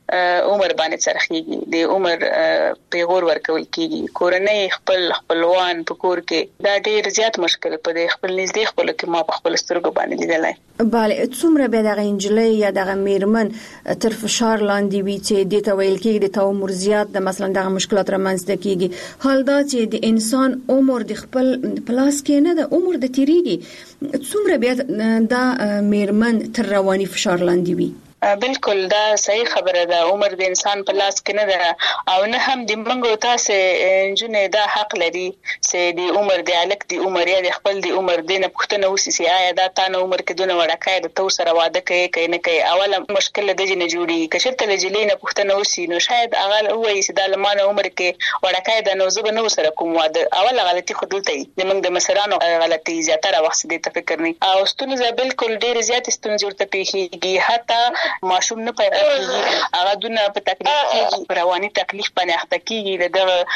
دې عمر باندې سرخيږي د عمر پیغور ورکول کیږي کورنۍ خپلوان په کور کې دا ډیر زیات مشکل په دې خپل نږدې خپل کې ما په خپل سترګو باندې لیدلای.
بله څومره به د انجلۍ یا د میرمن تر فشار لاندې وي چې د تویل کې د عمر زیات د مثلا د مشکلات رامنځته کیږي حال دا چې د انسان عمر د خپل پلاس کې نه د عمر د تیریږي څومره به د میرمن تر رواني فشار لاندې وي.
بالکل دا صحیح خبره ده عمر د انسان په لاس کې نه ده او نه هم د منګو تاسو جنې دا حق لري چې د عمر د الک د عمر یا د خپل د عمر د نه پښتنه وسې آیا دا تانه عمر کې دونه وړکای د تو سره واده کوي نه کوي اوله مشکل د جن جوړي کشرته لجلې نه پښتنه وسې نو شاید هغه وایي چې د لمانه عمر کې وړکای د نو زب نو سره کوم واده اوله غلطي خودلته د منګ د مسرانو غلطي زیاتره وخت دې تفکر نه او ستونزه بالکل ډیر زیات ستونزه ورته پیږي حتی ماشوم نه پیدا کیږي هغه دونه په تکلیف کې رواني تکلیف باندې اخته کیږي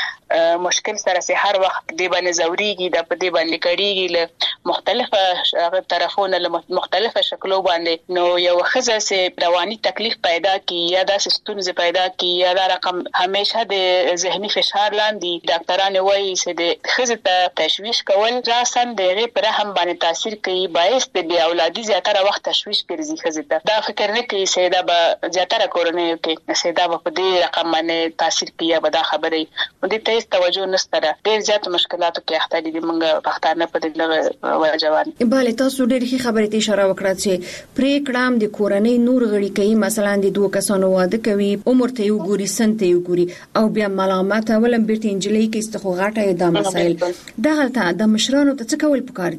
د مشکل سره سه هر وخت دی باندې زوريږي د په دی باندې کړيږي له مختلفه طرفونو له مختلفه شکلو باندې نو یو خزه سه رواني تکلیف پیدا کی یا د ستونزې پیدا کی یا د رقم همیشه د ذهني فشار لاندې ډاکټرانو وایي چې د خزه ته تشویش کول راسن دغه پر هم باندې تاثیر کوي باعث د بیا اولادي زیاتره وخت تشویش ګرځي خزه ته دا فکر نه کوي سیدا به زیاتره کورنۍ کې سیدا په دې رقم باندې تاثیر کوي به دا خبره دې ته توجه نشته ډېر زیات مشکلاتو کې اخته دي موږ پښتانه په دې وجوان
بله تاسو ډېر ښه خبره ته اشاره وکړه چې پریکړه د کورنۍ نور غړي کوي مثلا د دوه کسانو واده کوي عمر ته یو ګوري سن ته یو ګوري او بیا ملامت ولم بیرته انجلۍ کې استخو غاټه د مسائل دغه ته د مشرانو ته څه کول پکار دي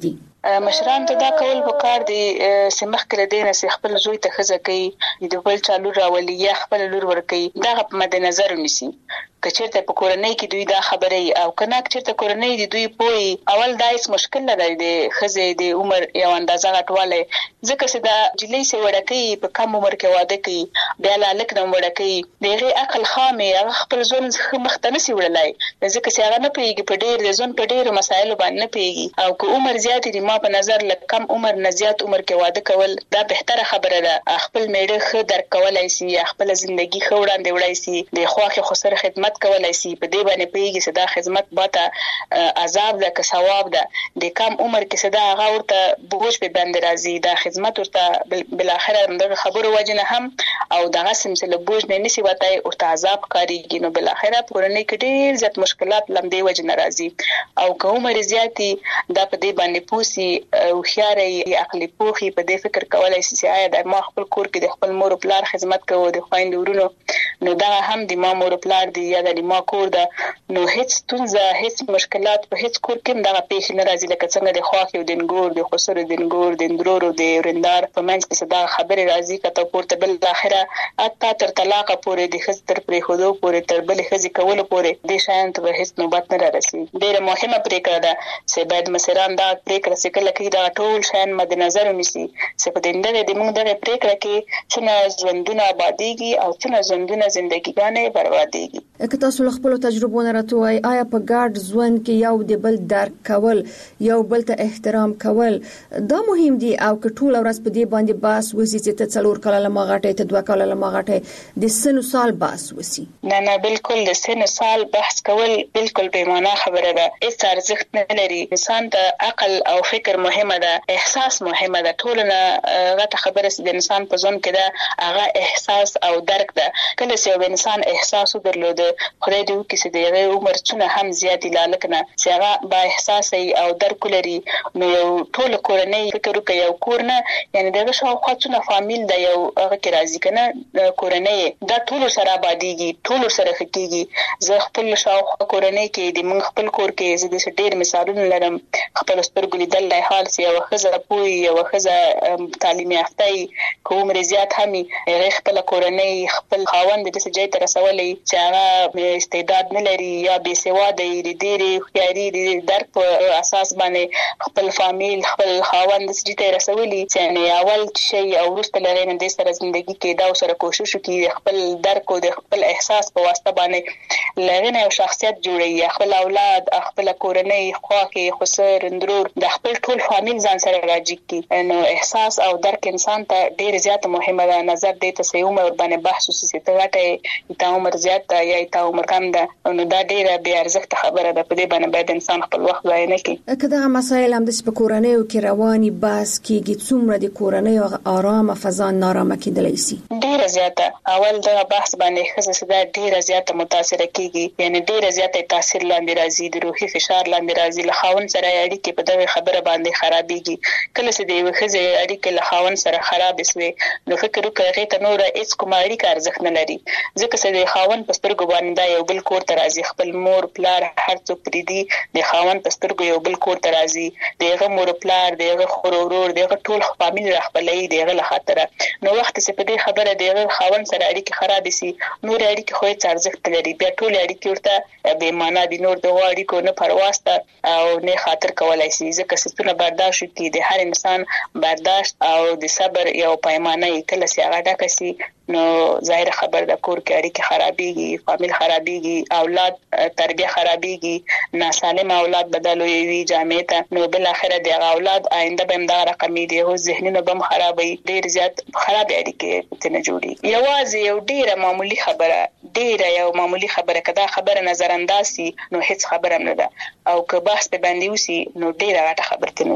مشران ته دا کول وکړ دي سمخ کړه دینه سي خپل زوی ته خزه کوي د بل چالو راولي یا خپل لور ور کوي دا په مد نظر ونیسي کچرته په کورنۍ کې دوی دا خبرې او کنه چرته کورنۍ دي دوی پوي اول دایس مشکل نه دی د خزه د عمر یو اندازه غټواله ځکه چې دا جلې سي وړکې په کم عمر کې واده کوي بیا لاله نو وړکې دغه عقل خامې خپل ځون مختنه سي وړلای ځکه چې هغه نه پیږي په ډېر د ځون په ډېر مسایلو باندې نه پیږي او که عمر زیات دي ما په نظر لکه کم عمر نه زیات عمر کې واده کول دا بهتره خبره ده خپل میړه خ درک کولای شي خپل ژوندۍ خ وړاندې وړای شي د خواخه خسر خدمت کولای شي په دې باندې پیږي چې دا خدمت باته عذاب ده که ثواب ده د کم عمر کې صدا هغه ورته بوج په بند راځي دا خدمت ورته بل اخره د خبرو وجنه هم او دغه سمسله بوج نه نسی وتاي ورته عذاب کاریږي نو بل اخره پرونی کې ډیر زیات مشکلات لمدې وجنه راځي او که عمر زیاتی دا په دې باندې پوسی او خياري عقلي پوخي په دې فکر کولای شي چې آیا د ما خپل کور کې د خپل مور او پلار خدمت کوو د خويند ورونو نو دا هم د ما مور او پلار دی یا د ما کور ده نو هیڅ تونزه هیڅ مشکلات په هیڅ کور کې دا پیښ نه راځي لکه څنګه د خواخ یو دنګور د خسر دنګور د اندرورو د ورندار په منځ کې صدا خبره راځي کته پورته بل اخره اته تر طلاق پورې د خزتر پرې خودو پورې تر بل خزي کول پورې د شاین ته هیڅ نوبت نه راځي ډېر مهمه پریکړه ده چې باید مشران دا پریکړه سکل کې دا ټول شاین مد نظر ونیسي چې په دې د موږ د پریکړه کې څنګه ژوندونه آبادیږي او څنګه ژوندونه ژوندګیګانې بربادیږي
که تاسو خپل تجربو نه راټوي آیا په ګډ ژوند کې یو د بل درک کول یو بل ته احترام کول دا مهم دي او که ټول ورځ په دې باندې باس وسی چې ته څلور کاله لمغاټه ته دوه کاله لمغاټه د سن سال باس وسی
نه بالکل د سن سال بحث کول بالکل بې معنا خبره ده هیڅ ارزښت نه لري انسان ته عقل او فکر مهمه ده احساس مهمه ده ټول نه غته خبره د انسان په ځون کې ده هغه احساس او درک ده کله چې انسان احساس درلود خدای دې وکړي چې د عمر څونه هم زیات لاله کنه چې هغه با احساس او درک لري نو یو ټول کورنۍ فکر وکړي یو کورنه یعنی دغه شاوخوا څونه فامیل د یو هغه کې راځي کنه کورنۍ دا ټول سره آبادیږي ټول سره خکېږي زه خپل شاوخوا کورنۍ کې د من خپل کور کې زه د ډېر مثالونه لرم خپل سترګې لیدل لای حال سي او خزه پوي او خزه تعلیم یافته کوم رضایت همي خپل کورنۍ خپل خاوند د څه ځای تر رسولې چې هغه استعداد نه لري یا بې سواده دی ډېری خياري د درک په اساس باندې خپل فامیل خپل خاوند د څه ځای رسولې چې نه اول شي او ورسته لري نه د سره ژوندۍ کې دا سره کوشش وکړي خپل درک او د خپل احساس په واسطه باندې لرنه او شخصیت جوړي خپل اولاد خپل کورنۍ خواخي خسر اندرور د خپل ټول فامیل ځان سره راځي کی نو احساس او درک انسان ته ډېر زیات مهمه ده نظر دې ته سې عمر باندې بحث وسې ته غټه تا عمر زیات یا تا عمر کم ده نو دا ډېر به ارزښت خبره ده په دې باندې باید انسان خپل وخت ضایع نه کړي
کله مسایل هم د سپکورنۍ او کې رواني باس کېږي څومره د کورنۍ او آرامه فضا نارامه کېدلی شي
ډېر زیاته اول دا بحث باندې خزه صدا ډېر زیاته متاثر کیږي یعنی ډېر زیاته تاثیر لاندې راځي د روحي فشار لاندې راځي له خاون سره اړیکې په دغه خبره باندې خرابېږي کله چې د خزه اړیکې له خاون سره خراب شي نو فکر وکړئ ته نور هیڅ کوم اړیکه ارزښت نه لري ځکه چې د خاون په سترګو باندې دا یو بل کور ته راځي خپل مور پلار هر څوک پریدي د خاون په سترګو یو بل کور ته راځي دغه مور پلار دغه خورور دغه ټول فامیل راخپلې دغه له خاطر نو وخت چې په دې خبره دغه خاون سره اړیکې خراب شي نور اړیکې خو هیڅ ارزښت لري بیا ټول اړیکې ورته به معنا دي نور د اړیکو نه پرواسته او نه خاطر کولای شي ځکه چې څونه برداشت کوي د هر انسان برداشت او د صبر یو پیمانه کله چې هغه ډکه شي نو ظاهر خبر د کور کې اړیکې خرابېږي فامیل خرابېږي اولاد تربیه خرابېږي ناسالم اولاد بدلوي وي جامع ته نو بل اخره د اولاد آینده به دا رقمي دي او ذهنونه به خرابوي ډېر زیات خراب اړیکې ته نه جوړي یوازې یو ډېر معمولی خبره ډېر یو معمولی خبره کدا خبره نظر انداز سي نو هیڅ خبره نه ده او که بحث په باندې وسی نو ډېر غټه خبره ته نه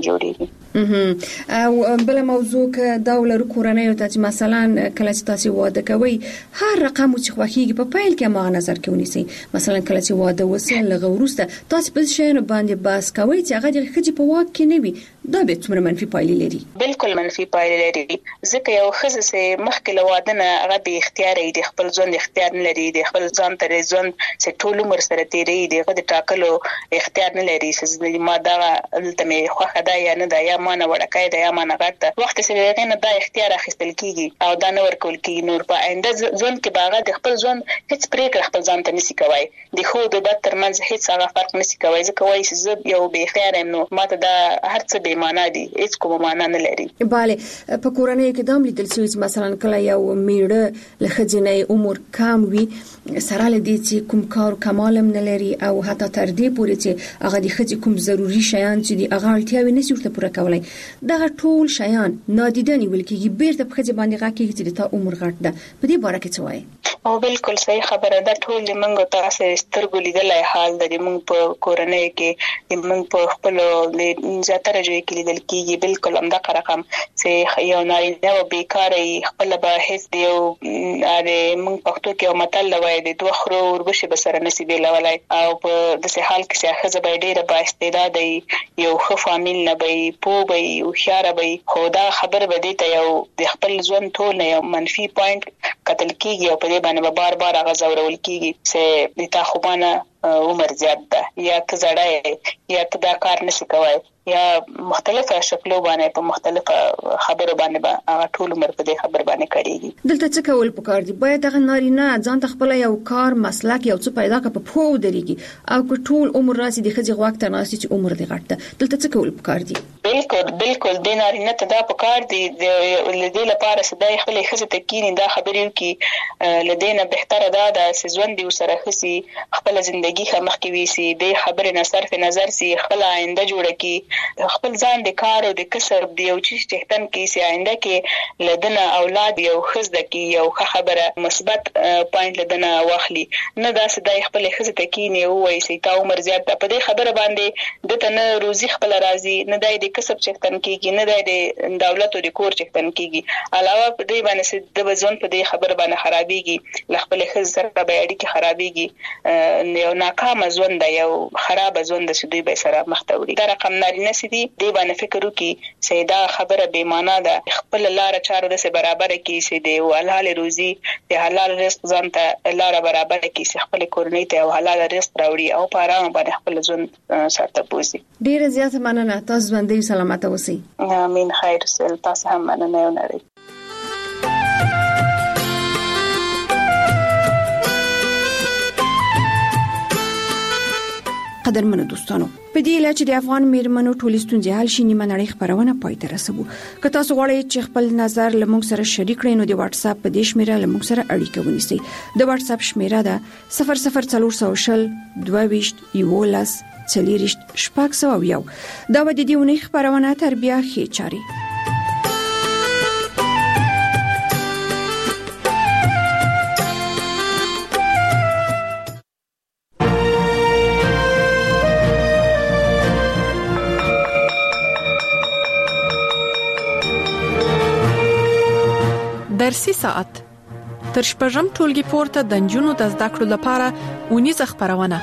جوړيږي
او بل موضوع ک دولر کورنۍ ته مثلا کله چې تاسو واده کوي هر رقم چې خوخيږي په پایل کې ما نظر کې ونیسي مثلا کله چې واده وسه لغه ورسته تاسو په شین باندې باس کوي چې هغه د خځې په واک کې نه وي دا به څومره منفي پایلې لري؟
بالکل منفي پایلې لري، ځکه یو ښځه چې مخکې له واده نه هغه بې اختیاره وي، د خپل ژوند اختیار نه لري، د خپل ځان ته ژوند چې ټول عمر سره تېروي دغه د ټاکلو اختیار نه لري چې ما دا دلته مې خوښه ده یا نه ده، یا ما نه وړکۍ ده یا ما نه غټ ده. وخت چې د هغې نه دا اختیار اخیستل کېږي او دا نه ورکول کېږي، نور په آینده ژوند کې به هغه د خپل ژوند هېڅ پرېکړه خپل ځان ته نشي کوی، د ښو او د بد ترمنځ هېڅ هغه فرق نشي کوی، ځکه وایي چې زه یو بې اختیاره یم، نو ماته دا هر څه بې معنا دي، هېڅ کومه معنا نه لري.
بله، په کورنۍ کې دا هم لیدل شوي چې مثلا کله یو میړه له ښځې نه عمر کم وي، سره له دې چې کوم کار کمال هم نه لري او حتی تر دې پورې چې هغه د ښځې کوم ضروري شیان چې دي هغه اړتیاوې نشي ورته پوره کولی، دغه ټول شیان نادیده نیول کېږي، بیرته په ښځې باندې غږ کېږي چې د تا عمر غټ ده. په دې باره کې څه وایي؟
او بالکل صحیح خبره ده، ټول د موږ تاسو سترګو لیدلای حال د موږ په کورنۍ کې د موږ په خپل زیاتره ځای کې لیدل کېږي. بالکل همدغه رقم چې یو نارینه و بیکاره خپل به هیڅ دیو موږ پښتو کې یو متل وایي د دوه خرو وربشې به سره نصیب لولای، او په داسې حال کې چې ښځه به ډېره با استعداده یو ښه فامیل نه وي، پوه وي، هوښیاره وي، خو دا خبر به دې ته یو د خپل ژوند ټول نه یو منفي پوینټ کتل کېږي او په دې باندې به بار بار هغه ځورول کېږي چې د تا خوبانه عمر زیات ده، یا ته زړه یا ته دا کار نشي کوی، یا مختلفه شکلو باندې په مختلفه خبرو باندې به هغه ټول عمر په دې خبر باندې کړيږي.
دلته څه کول پکار دي؟ باید هغه نارینه ځان ته خپل یو کار مسلک یو څه پیدا کړي په پوه درېږي، او که ټول عمر راسي د ښځې غوږ ته ناسي چې عمر دې غټ ده، دلته څه کول پکار دي؟
بالکل د نارینه ته دا پکار دي لدې لپاره چې د خپل ښځې ته کینی دا خبرې وکړي، لدې نه بهتره دا ده چې ژوند دې سره خسي، خپل ژوندۍ مخکې ویسي، د خبرې نه صرف نظر سي، خپل آینده جوړه کړي، خپل ځان د کار او د کسب د یو چیز چهتن کې سي آینده کې لدنه اولاد یو خزده کې یو خبره مثبت پوینټ لدنه واخلي، نه دا چې د خپل خزه ته کې نه وایي چې تا عمر زیات ده، په دې خبره باندې د تنه روزي خپل راضي نه د کسب چهتن کېږي، نه د دولت او د کور چهتن کېږي، علاوه په دې باندې چې د وزن په دې خبره باندې خرابېږي، خپل خزه سره به اړیکې خرابېږي، یو ناکام ژوند دی، یو خراب ژوند چې دوی به سره مخ ته وړي. دا رقم نارینه سي دي دی باندې فکر وکړي چې دا خبره بې معنا ده، خپل لار چارو د سه برابر کړي چې د حلال روزي د حلال رزق ځان ته لار برابر کړي چې خپل کورنۍ ته حلال رزق راوړي او په آرام باندې خپل ژوند سره بوزي.
ډیره زیاته مننه، تاسو ژوندۍ سلامت اوسئ.
امين. خیر سل، تاسو هم مننه یو نړۍ.
قدرمنو دوستانو، په دې لاره چې د افغان میرمنو ټولې ستونزې حل شي نیمه نړۍ خبرونه پای ته رسوو. که تاسو غواړئ چې خپل نظر لمونږ سره شریک کړئ نو د واتس اپ په دې شمیره لمونږ سره اړیکه ونیسئ. د واتس اپ شمیره ده 00400 22 11 40 شپږ. دا به د دې ونې خبرونه تر بیا ښې چاري.
درسي ساعت تر شپږم ټولګي پورته د نجونو د زده کړو لپاره ونیزه خبرونه.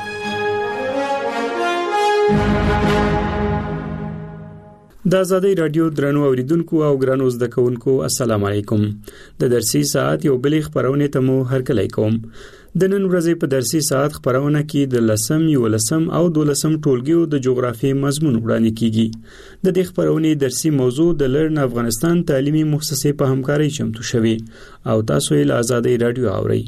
د آزادۍ رادیو درنو اوریدونکو او ګرانو زده کوونکو السلام علیکم. د درسي ساعت یو بل خبرونه ته مو هرکلی کوم. د نن ورځې په درسي ساعت خبرونه کې د 10 او 12 ټولګیو د جغرافي مضمون وړاندې کیږي. د دې خبرونې درسي موضوع د لرن افغانستان تعلیمي مؤسسې په همکارۍ چمتو شوی او تاسو یې له آزادۍ رادیو اورئ.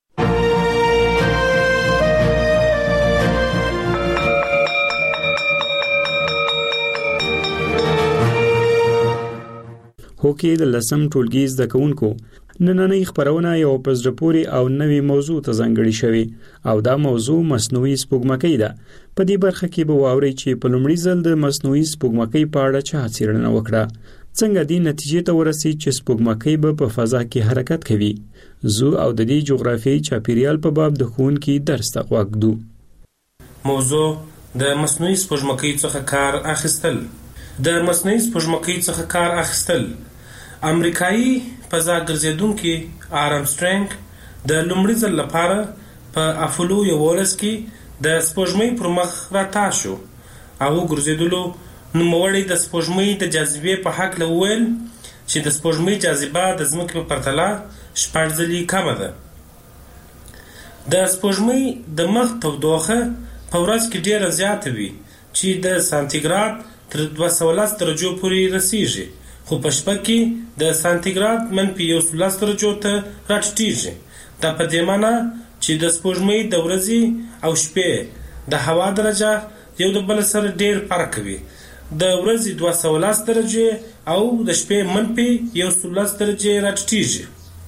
هوکې د 10 ټولګي زده کوونکو نننۍ خبرونه یو پزړپوري او نوې موضوع ته ځانګړې شوی او دا موضوع مصنوعي سپوږمکۍ ده. په دې برخه کې به واورئ چې په لومړي ځل د مصنوعي سپوږمکۍ په اړه چا څېړنه وکړه، څنګه دې نتیجې ته ورسید چې سپوږمکۍ به په فضا کې حرکت کوي. زو او د دې جغرافیایي چاپیریال په باب د ښوونکي درس ته غوږ دو.
موضوع د مصنوعي سپوږمکۍ څخه کار اخیستل. د مصنوعي سپوږمکۍ څخه کار اخیستل امریکایي فضا ګرځېدونکي آرمسټرنګ د لومړي ځل لپاره په افولو 11 کې د سپوږمۍ پر مخ راتاو شو او ګرځېدلو نوموړي د سپوږمۍ د جاذبې په هکله وویل چې د سپوږمۍ جاذبه د ځمکې په پرتله 6 ځلې کمه ده. د سپوږمۍ د مخ تودوخه په ورځ کې ډیره زیاته وي چې د سانتیګراد تر 210 درجو پورې رسیږي، خو په شپه کې د سانتیګراد -110 درجو ته راټیټیږي. دا په دې معنی چې د سپوږمۍ د ورځې او شپې د هوا درجه یو د بل سره ډیر فرق کوي. د ورځې 210 درجې او د شپې -110 درجې راټیټیږي.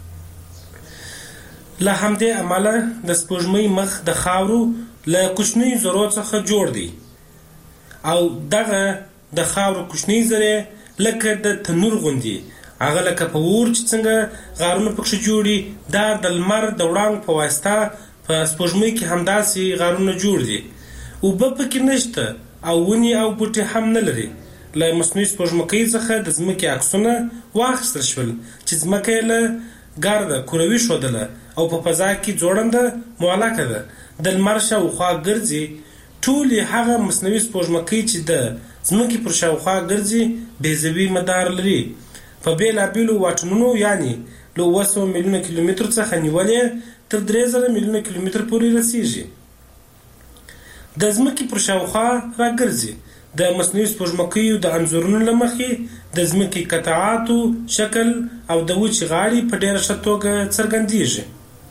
له همدې امله د سپوږمۍ مخ د خاورو له کوچنیو ذرو څخه جوړ دی او دغه د خاورو کوچنۍ ذرې لکه د تنور غوندي، هغه لکه په اور چې څنګه غارونه پکښې جوړي، دا د لمر د وړانګو په واسطه په سپوږمۍ کې همداسې غارونه جوړ دي. اوبه پکې نشته او ونې او بوټي هم نه لري. له مصنوعي سپوږمکۍ څخه د ځمکې عکسونه واخیستل شول چې ځمکه یې له ګرده کروي ښودله او په فضا کې ځوړنده معلقه ده. د لمر شاوخوا ګرځي. ټولې هغه مصنوعي سپوږمکۍ چې د ځمکې پر شاوخوا ګرځي بیضوي مدار لري. په بېلابېلو واټونو یعنې له 200 میلیونه کیلومتر څخه نیولې تر 3000 میلیونه کیلومتر پورې رسیږي. د ځمکې پر شاوخوا راګرځي. د مصنوعي سپوږمکیو د انځورونو له مخې د ځمکې قطعاتو شکل او د وچې غاړې په ډېره ښه توګه څرګندېږي.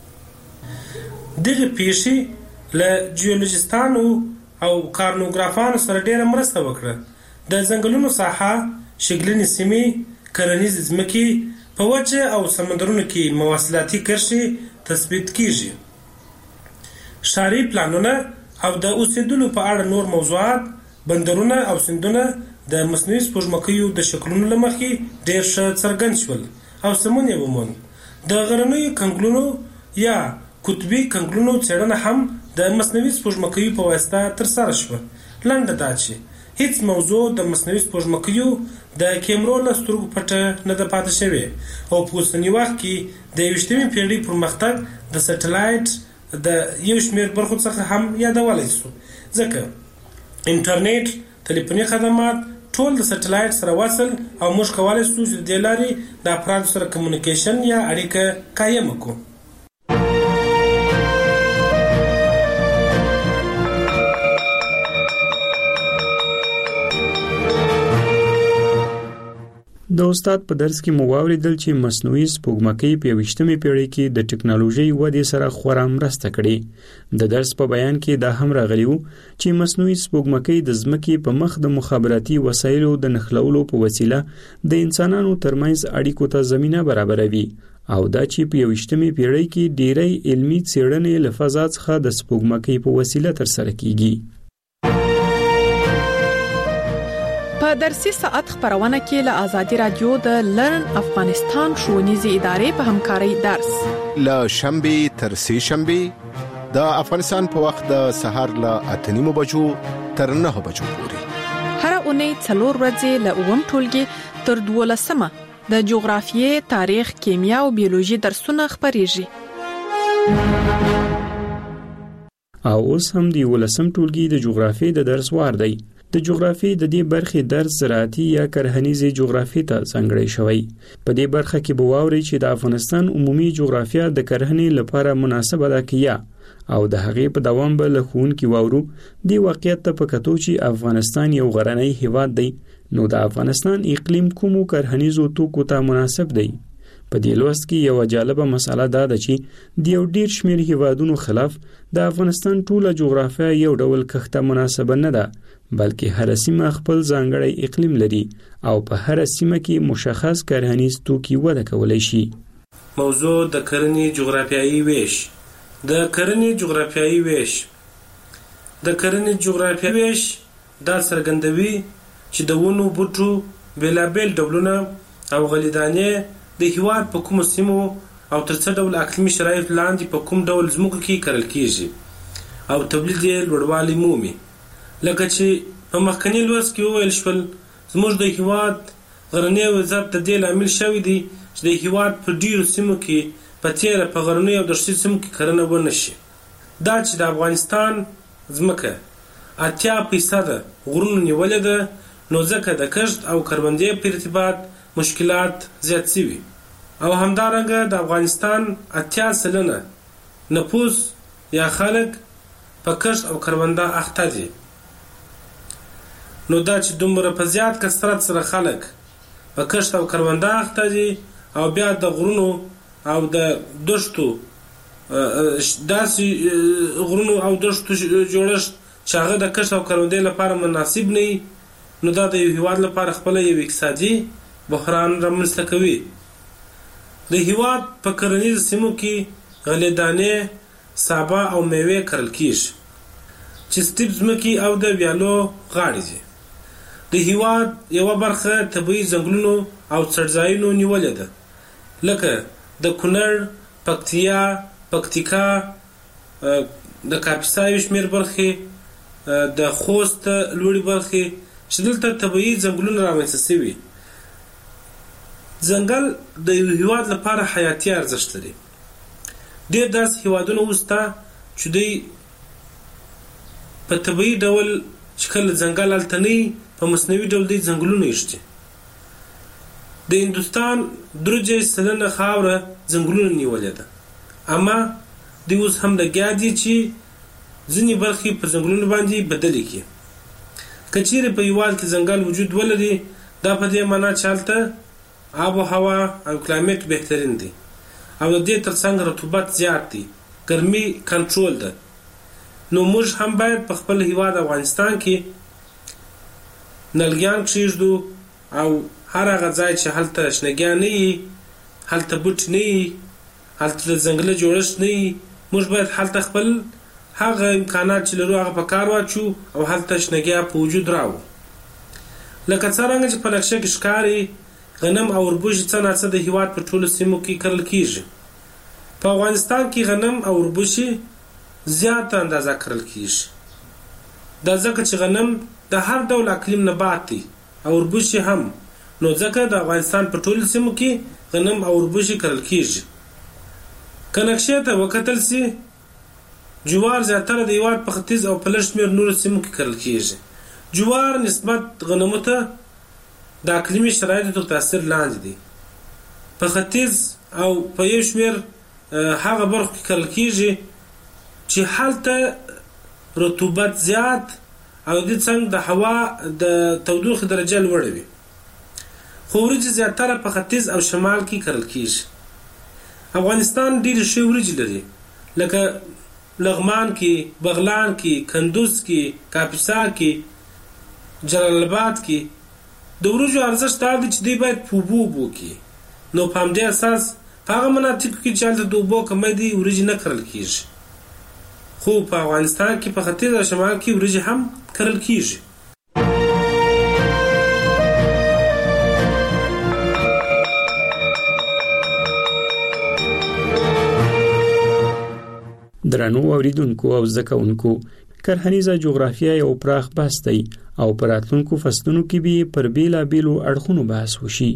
دغه پیښې له جیولوجستانو او کارنوګرافانو سره ډېره مرسته وکړه. د ځنګلونو ساحه، شګلنې سیمې، کرنیزې ځمکې، په وچه او سمندرونو کې مواصلاتي کرښې تثبیت کیږي. ښاري پلانونه او د اوسېدلو په اړه نور موضوعات، بندرونه او سیندونه د مصنوعي سپوږمکیو د شکلونو له مخې ډېر ښه څرګند شول او سمون یې وموند. د غرنیو کنګلونو یا قطبي کنګلونو څېړنه هم د مصنوعي سپوږمکیو په واسطه ترسره شوه. لنډه دا چې هیڅ موضوع د مصنوعي سپوږمکیو د کیمرو له سترګو پټه نه ده پاتې شوې او په اوسني وخت کې د 21مې پېړۍ پرمختګ د سټلایټ د یو شمېر برخو څخه هم یادولی شو، ځکه انټرنیټ، تلیفوني خدمات ټول د سټلایټ سره وصل او موږ کولی شو چې د دې لارې د افرادو سره کمیونیکیشن یا اړیکه قایمه کړو.
د استاد په درس کې مو واوریدل چې مصنوعي سپوږمکۍ په 21مې پیړۍ کې د ټکنالوژي ودې سره خورا مرسته کړې. د درس په بیان کې دا هم راغلی و چې مصنوعي سپوږمکۍ د ځمکې په مخ د مخابراتي وسایلو د نښلولو په وسیله د انسانانو ترمنځ اړیکو ته زمینه برابروي او دا چې په 21مې پیړۍ کې ډېری علمي څېړنې له فضا څخه د سپوږمکۍ په وسیله ترسره کیږي.
په درسي ساعت خبرونه کې له آزادي رادیو د لرن افغانستان ښوونیزې ادارې په همکارۍ درس
له شنبه تر سه شنبه د افغانستان په وخت د سهار له 8:30 بجو تر 9 بجو پورې
هر اونۍ 4 ورځې له 9 ټولګي تر 12 د جغرافیې، تاریخ، کیمیا او بیولوژي درسونه خبريږي.
او اوس هم دی 12 ټولګي د جغرافیې د درس وار دی. د جغرافیې د دې برخې درس زراعتي یا کرهنیزې جغرافیې ته ځانګړی شوی. په دې برخه کې به واورئ چې د افغانستان عمومي جغرافیه د کرهنې لپاره مناسبه ده که یا، او د هغې په دوام به له ښوونکي واورو دې واقعیت ته په کتو چې افغانستان یو غرنی هیواد دی، نو د افغانستان اقلیم کومو کرهنیزو توکو ته مناسب دی. په دې لوست کې یو جالبه مسله دا ده چې د یو ډیر شمېر هیوادونو خلاف د افغانستان ټوله جغرافیه یو ډول کښته مناسبه نه ده، بلکې هر سیمه خپل ځانګړی اقلیم لري او په هر سیمه کې مشخص کرهنیز توکي وده کولی شي.
موضوع د کرنې جغرافیایي ویش. د کرنې جغرافیایي ویش دا څرګندوي چې د ونو بوټو بېلابېل ډولونه او غلیدانې د هیواد په کومو سیمو او تر څه ډول اقلیمي شرایطو لاندې په کوم ډول ځمکو کې کرل کیږي او تولید یې لوړوالی مومي. لکه چې په مخکني لوست کې وویل شول، زموږ د هیواد غرنی وضعیت د دې لامل شوی دی چې د هیواد په ډیرو سیمو کې په تیره په غرنیو او دښتي سیمو کې کرنه ونه شي. دا چې د افغانستان ځمکه 80% غرونو نیولې ده، نو ځکه د کښت او کروندې په ارتباط مشکلات زیات شوي او همدارنګه د افغانستان 80% نفوس یا خلک په کښت او کرونده اخته دي. نو دا چې دومره په زیات کثرت سره خلک په کښت او کرونده اخته دي او بیا د غرونو او د دشتو داسې غرونو او دشتو جوړښت چې هغه د کښت او کروندې لپاره مناسب نه وي، نو دا د یو هیواد لپاره خپله یو اقتصادي بحران رامنځته کوي. د هیواد په کرنیزو سیمو کې غلې دانې، سابه او میوې کرل کیږي چې سټیپ ځمکې او د ویالو غاړې دي. د هیواد یوه برخه طبیعي ځنګلونو او څړځایونو نیولې ده، لکه د کونړ، پکتیا، پکتیکا، د کاپیسا یو شمېر برخې، د خوست لوړې برخې چې دلته طبیعي ځنګلونه رامنځته شوي. ځنګل د یو هیواد لپاره حیاتي ارزښت لري. ډېر داسې هیوادونه اوس ته چې دوی په طبیعي ډول چې کله ځنګل هلته نه وي، په مصنوعي ډول دوی ځنګلونه ایښتي. د هندوستان 3% خاوره ځنګلونه نیولې ده، اما دوی اوس هم لګیا دي چې ځینې برخې په ځنګلونو باندې بدلې کړي. که چیرې په هیواد کې ځنګل وجود ولري، دا په دې معنا چې هلته آب و هوا او کلایمټ بهترین دی او د دې ترڅنګ رطوبت زیات دی، ګرمي کنټرول ده. نو موږ هم باید په خپل هیواد افغانستان کې نلګیان کښېږدو او هر هغه ځای چې هلته شنهګیان نه وي، هلته بوټي نه وي، هلته د ځنګله جوړښت نه وي، موږ باید هلته خپل هغه امکانات چې لرو هغه په کار واچو او هلته شنهګیا په وجود راو. لکه څرنګه چې په نقشه کې ښکاري، غنم او وربوشي څه ناڅه د هیواد په ټولو سیمو کې کرل کیږي. په افغانستان کې غنم او وربوشي زیاته اندازه کرل کیږي. دا ځکه چې غنم د هر ډول اقلیم نبات دی او وربوشي هم، نو ځکه د افغانستان په ټولو سیمو کې غنم او وربوشي کرل کیږي. که نقشې ته وکتل سي، جوار زیاتره د هیواد په ختیځ او په لږ شمېر نورو سیمو کې کرل کیږي. جوار نسبت غنمو ته د اقلیمي شرایطو تر تاثیر لاندې دی. په ختیځ او په یو شمېر هغه برخو کې کرل کیږي چې هلته رطوبت زیات او د څنګ د هوا د تودوخې درجه لوړه وي. خو وریجې زیاتره په ختیځ او شمال کې کرل کیږي. افغانستان ډېرې ښې وریجې لري، لکه لغمان کې، بغلان کې، کندوز کې، کاپیسا کې، جلال آباد کې. د وریجو ارزښت دا دی چې دوی باید په اوبو وکړي. نو په همدې اساس په هغه مناطقو کې چې هلته د اوبو کمی دی، وریجې نه کرل کیږي. خو په افغانستان کې په ختیځ او شمال کې وریجې هم کرل کیږي.
درنو اوریدونکو او زده کوونکو، کرهنیزه جغرافیه یو پراخ بحث دی او پر راتلونکو فصلونو کې به پر بیلابیلو اړخونو بحث وشي.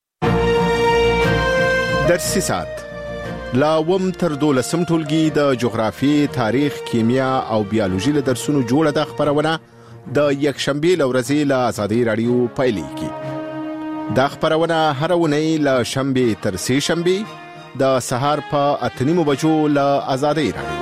درسي ساعت لا وم تر 12 ټولګي د جغرافیې، تاریخ، کیمیا او بیولوژي له درسونو جوړه د خبرونه د یکشنبه لورځي له آزادۍ رادیو پایلیږي. دا خبرونه هر ونې له شنبه تر سه شنبه د سهار په 8:30 بجو له آزادۍ رادیو.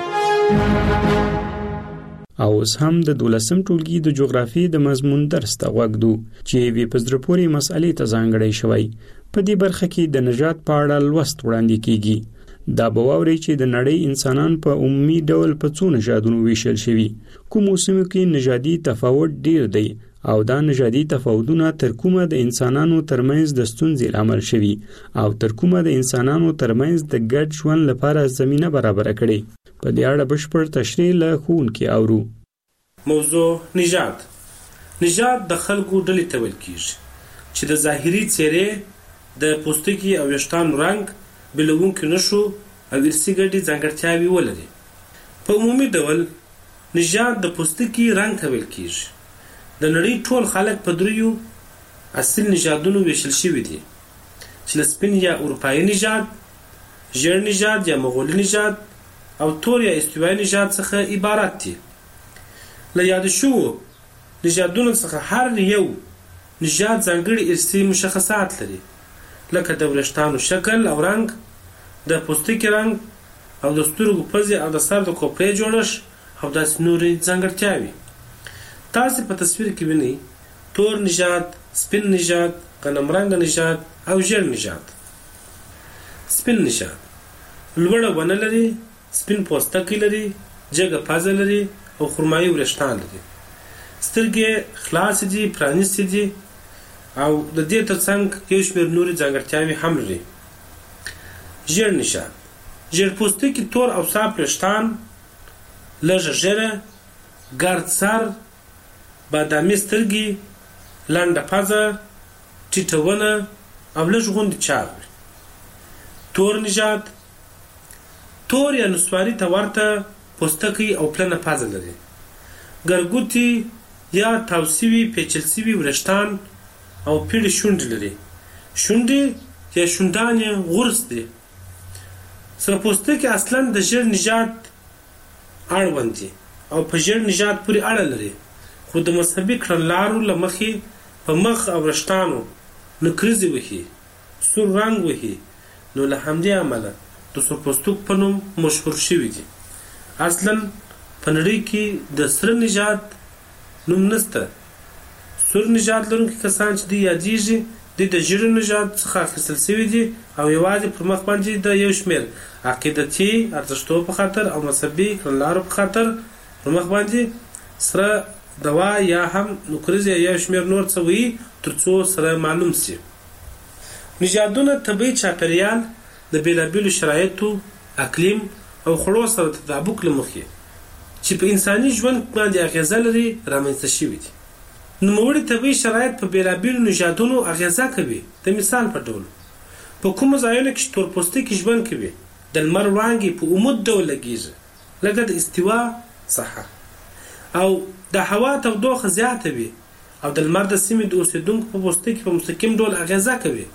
او اوس هم د 12 ټولګي د جغرافیې د مضمون درس ته وګدو چې وی پزرپوري مسالې ته ځانګړی شوی. په دې برخه کې د نجات په اړه لوست وړاندې کیږي. دا بووري چې د نړۍ انسانان په عمومي ډول په څو نژادونو ویشل شوي. کوم موسمو کې نژادي تفاوت ډیر دی او دا نژادي تفاوتونه تر کومه د انسانانو ترمنځ د ستونزې لامل شوي او تر کومه د انسانانو ترمنځ د ګډ ژوند لپاره زمينه برابر کړي. په دې اړه بشپړ تشریح له ښوونکي اورو.
موضوع نژاد. نژاد د خلکو ډلې ته ویل کیږي چې د ظاهري څېرې، د پوستکي او ویښتانو رنګ، بلونکي نښو او ارثي ګډې ځانګړتیاوې ولري. په عمومي ډول نژاد د پوستکي رنګ ته ویل کیږي. د نړۍ ټول خلک په دریو اصل نژادونو ویشل شوي دي چې له سپین یا اروپایي نژاد، ژیړ نژاد یا مغولي نژاد او تور یا استوایي نژاد څخه عبارت دي. له یاد شوو نژادونو څخه هر یو نژاد ځانګړي ارثي مشخصات لري، لکه د وریښتانو شکل او رنګ، د پوستکي رنګ او د سترګو پزې او د سر د کوپړې جوړښت او داسې نورې ځانګړتیاوې. تاسې په تصویر کې وینئ تور نژاد، سپین نژاد، غنم رنګه نژاد او ژیړ نژاد. سپین نژاد لوړه ونه لري، سپین پوستکی لري، جګه پزه لري او خرمایي وریښتان لري. سترګې خلاصې دي، پرانیستې دي او د دې ترڅنګ یو شمېر نورې ځانګړتیاوې هم لري. ژیړ نژاد ژیړ پوستکي، تور او صاف وریښتان، لږه ږیره، ګرد سر، بادامي سترګې، لنډه پزه، ټیټه ونه او لږ غوندې چاغ وي. تور نژاد تور یا نسواري ته ورته پوستکی او پلنه پزه لري. ګرګوتي یا تاو سوي پیچل سوي وریښتان او پیړې شونډې لري. شونډې یا شونډان یې غورس دي. سره پوستکی اصلا د ژیړ نژاد اړوند دي او په ژیړ نژاد پورې اړه لري، خو د مذهبي کړنلارو له مخې په مخ او وریښتانو نکریزې وهي، سور رنګ وهي، نو له همدې امله د سور پوستک په نوم مشهور شوي دي. اصلا په نړۍ کې د سره نژاد نوم نشته. سور نژاد لرونکي کسان چې دوی یادېږي دوی د ژیړ نژاد څخه اخیستل شوي دي او یوازې پر مخ باندې د یو شمېر عقیدتي ارزښتو په خاطر او مذهبي کړنلارو په خاطر پر مخ باندې سره دوا یا هم نکریز یا یو شمېر نور څه وي تر څو سره معلوم شي. نژادونه طبیعي چاپېریال د بېلابېلو شرایطو، اقلیم او خوړو سره تطابق له مخې چې په انساني ژوند باندې اغیزه لري رامنځته شوي دي. نوموړي طبیعي شرایط په بېلابېلو نژادونو اغیزه کوي. د مثال په ډول په کومو ځایونو کې چې تور پوستکي ژوند کوي د لمر وړانګې په عمود ډول لګیږي، لکه د استوا ساحه، او د هوا تودوخه زیاته وي او د لمر د سیمې د اوسېدونکو په پوستکي په مستقیم ډول اغیزه کوي.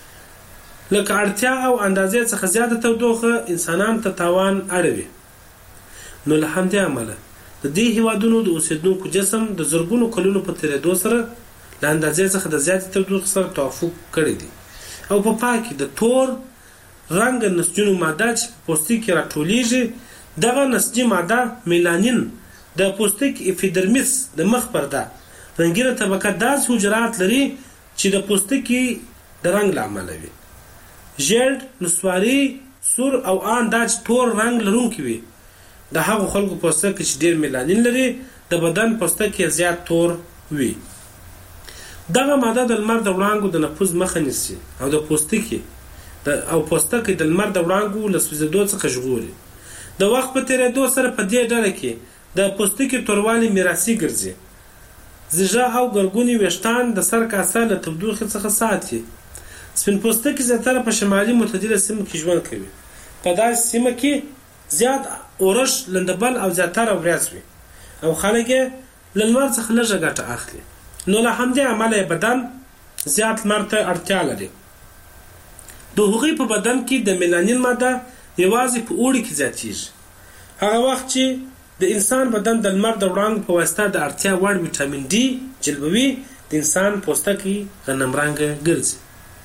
لکه اړتیا او اندازې څخه زیاته تودوخه انسانانو ته تاوان اړوي. نو له همدې امله د دې هیوادونو د اوسېدونکو جسم د زرګونو کلونو په تېرېدو سره له اندازې څخه د زیاتې تودوخې سره توافق کړی دی او په پای کې د تور رنګ نسجونو ماده چې په پوستکي کې راټولیږي، دغه نسجي ماده میلانین د پوستکي اپیډرمیس د مخ پرده رنګینه طبقه داسې حجرات لري چې د پوستکي د رنګ له امله وي. ژیړ، نسواري، سور او ان دا چې تور رنګ لرونکي وي د هغو خلکو پوستکي چې ډېر میلانین لري د بدن پوستکي زیات تور وي. دغه ماده د لمر د وړانګو د نفوذ مخه نیسي او د پوستکي د لمر د وړانګو له سوځېدو څخه ژغوري. د وخت په تېرېدو سره په دې ډله کې د پوستکي توروالی میراثي ګرځي. زیږه او ګرګوني ویښتان د سر کاسه له تودوخې څخه ساتي. سپین پوستکي زیاتره په شمالي معتدله سیمو کې ژوند کوي. په داسې سیمه کې زیات اورش، لندبل او زیاتره وریځ وي او خلک یې له لمر څخه لږه ګټه اخلي. نو له همدې امله یې بدن زیات لمر ته اړتیا لري. د هغوی په بدن کې د میلانین ماده یوازې په اوړي کې زیاتیږي. هغه وخت چې د انسان بدن د لمر د وړانګو په واسطه د اړتیا وړ ویټامین ډي جلبوي، د انسان پوستکی غنم رنګه ګرځي.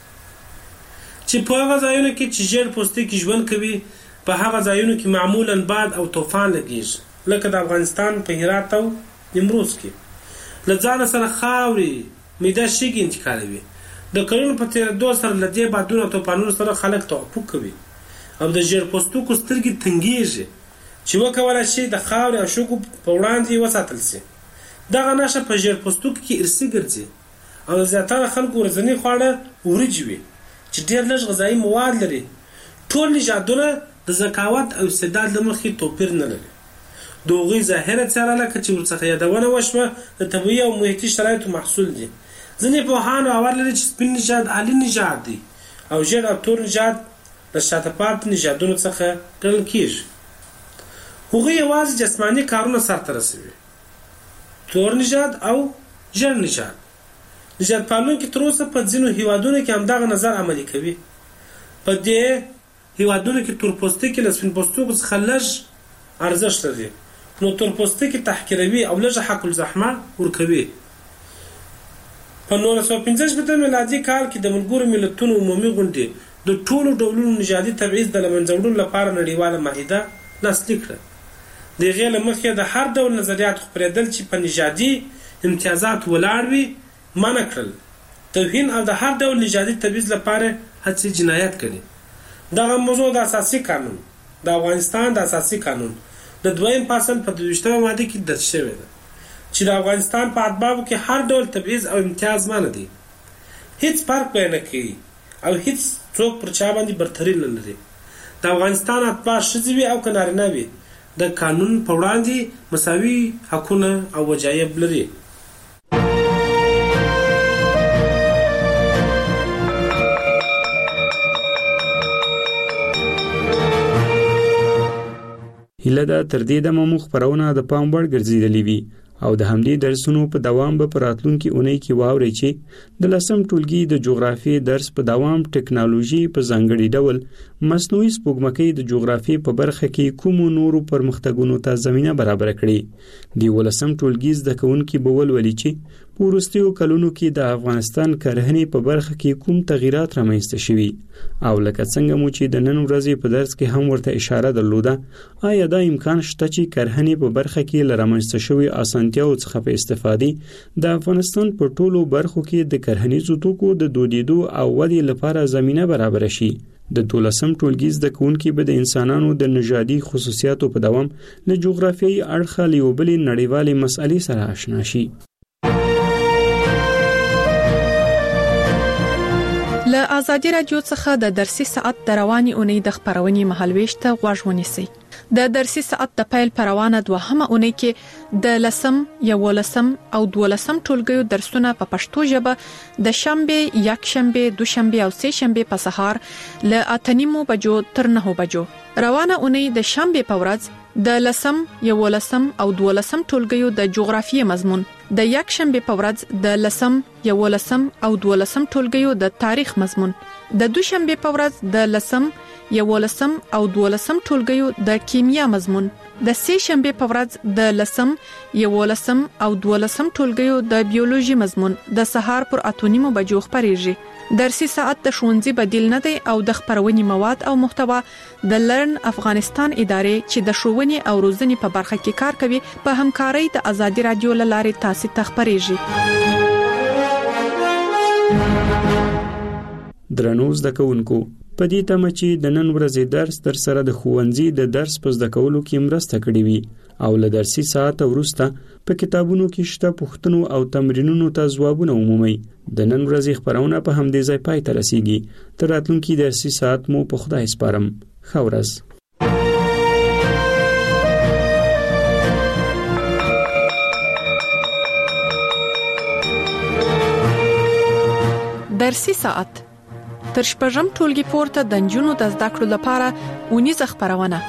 چې په هغه ځایونو کې چې ژیړ پوستکي ژوند کوي په هغه ځایونو کې معمولا باد او طوفان لګیږي، لکه د افغانستان په هرات او نیمروز کې. له ځانه سره خاورې، میده شګې انتقالوي. د کلونو په تېرېدو سره له دې بادونو او طوفانونو سره خلک توافق کوي او د ژیړ پوستکو سترګې تنګېږي چې وکولی شي د خاورې او شګو په وړاندې وساتل شي. دغه نښه په ژیړ پوستکو کې ارثي ګرځي او د زیاتره خلکو ورځني خواړه وریجې وي چې ډېر لږ غذایي مواد لري. ټول نژادونه د ذکاوت او استعداد له مخې توپیر نه لري. د هغوی ظاهره څېره لکه چې ورڅخه یادونه وشوه د طبیعي او محیطي شرایطو محصول دي. ځینې پوهان باور لري چې سپین نژاد عالي نژاد دی او ژیړ او تور نژاد د شاته پاتې نژادونو څخه ګڼل کېږي. هغوی یوازې جسماني کارونه سرته رسوي. تور نژاد او ژیړ نژاد. نژاد پالونکي تر اوسه په ځینو هیوادونو کې همدغه نظر عملي کوي. په دې هیوادونو کې تور پوستکي له سپین پوستکو څخه لږ ارزښت لري، نو تور پوستکي تحقیروي او لږه حق الزحمه ورکوي. په 1915 میلادي کال کې د ملګرو ملتونو عمومي غونډې د ټولو ډولونو نژادي تبعیض د له منځه وړلو لپاره نړیواله معاهده لاسلیک کړه. د هغې له مخې د هر ډول نظریاتو خپرېدل چې په نژادي امتیازات ولاړ وي منع کړل. توهین او د هر ډول نژادي تبعیض لپاره هڅې جنایت کړي. دغه موضوع د اساسي قانون د افغانستان د اساسي قانون د 2 فصل په 22 ماده کې درج شوی ده چې د افغانستان په ادبابو کې هر ډول تبعیض او امتیاز منع دي. هیڅ فرق به نه کوي او هیڅ څوک پر چا باندې برتري نه لري. د افغانستان اتباع ښځې وي او که نارینه وي د قانون په وړاندې مساوي حقونه او وجایب لري.
هیله ده تر دې دمه مو خپرونه د پام وړ ګرځېدلې وي او د همدې درسونو په دوام به په راتلونکي اونۍ کې واورئ چې د 10م ټولګي د جغرافیې درس په دوام ټکنالوژي په ځانګړي ډول مصنوعي سپوږمکۍ د جغرافیې په برخه کې کومو نورو پرمختګونو ته زمینه برابر کړي. د 10م ټولګي زده کوونکي به ولولي چې په وروستیو کلونو کې د افغانستان کرهنې په برخه کې کوم تغیرات رامنځته شوي او لکه څنګه مو چې د نن ورځې په درس کې هم ورته اشاره درلوده، آیا دا امکان شته چې کرهنې په برخه کې له رامنځته شوي اسانتیاو څخه په استفادې د افغانستان په ټولو برخو کې د کرهنیزو توکو د دودیدو او ودې لپاره زمینه برابر شي؟ د 12م ټولګي زده کوونکي به د انسانانو د نژادي خصوصیاتو په دوام له جغرافیایي اړخه له یو بلې نړیوالې مسئلې سره آشنا شي.
له آزادي رادیو څخه د درسي ساعت د رواني اونۍ د خبرونې مهالويش ته غوږ ونیسئ. د درسي ساعت د پیل پروانه 2مه اونۍ کې د 10م، 11م او 12م ټولګیو درسونه په پښتو ژبه د شنبه، یکشنبه، دوشنبه او سهشنبه په سهار له 8:30 بجو تر 9 بجو. روانه اونۍ د شنبه په ورځ د 10م، 11م او 12م ټولګیو د جغرافیې مضمون، د یکشنبه په ورځ د 10م، 11م او 12م ټولګیو د تاریخ مضمون، د دوشنبه په ورځ د 10م، 11م او 12م ټولګیو د کیمیا مضمون، د سهشنبه په ورځ د 10م، 11م او 12م ټولګیو د بیولوژي مضمون د سهار پر 8:30 بجو خبريږي. درسي ساعت د ښوونځي بدیل نه دی او د خبرونې مواد او محتوا د لرن افغانستان ادارې چې د ښوونې او روزنې په برخه کې کار کوي په همکارۍ د آزادي رادیو لارې تاسو ته خبريږي.
درنو زده کوونکو، په دې تمه چې د نن ورځې درس در سره د ښوونځي د درس په زده کولو کې مرسته کړې وي او له درسي ساعت وروسته په کتابونو کې شته پوښتنو او تمرینونو ته ځوابونه عمومي. د نن ورځې خبرونه په همدې ځای پای ته رسیږي. تر راتلونکي درسي ساعت مو په خدای سپارم. ښه ورځ.
درسي ساعت تر شپږم ټولګي پورته د نجونو د زده کړو لپاره اونیزه خبرونه.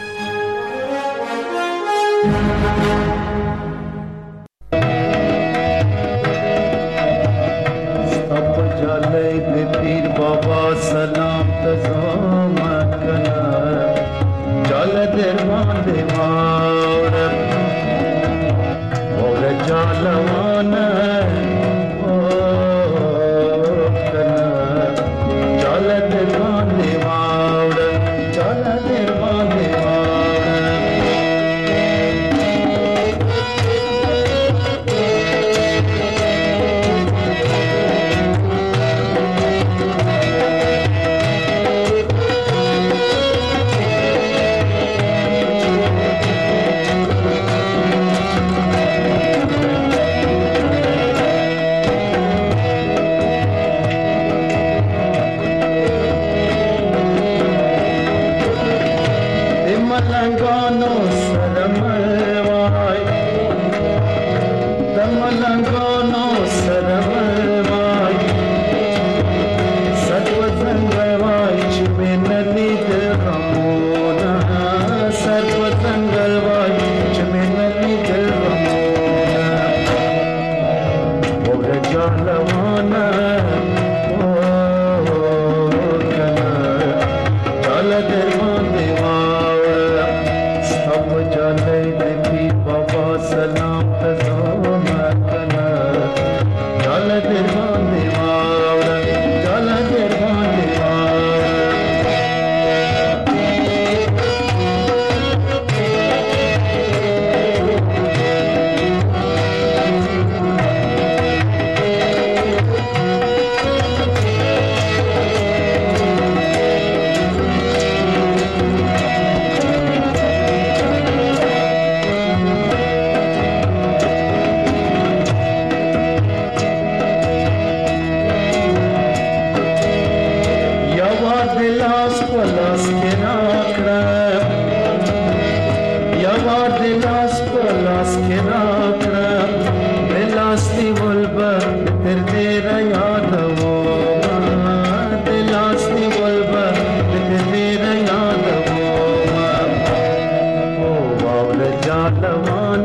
سلام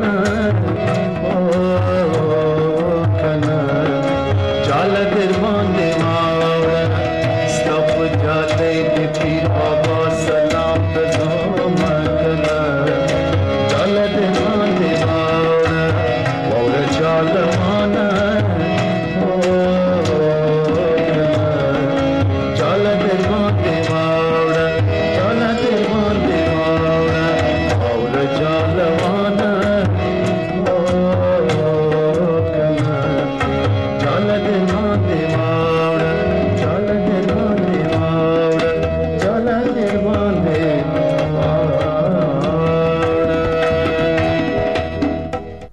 ګران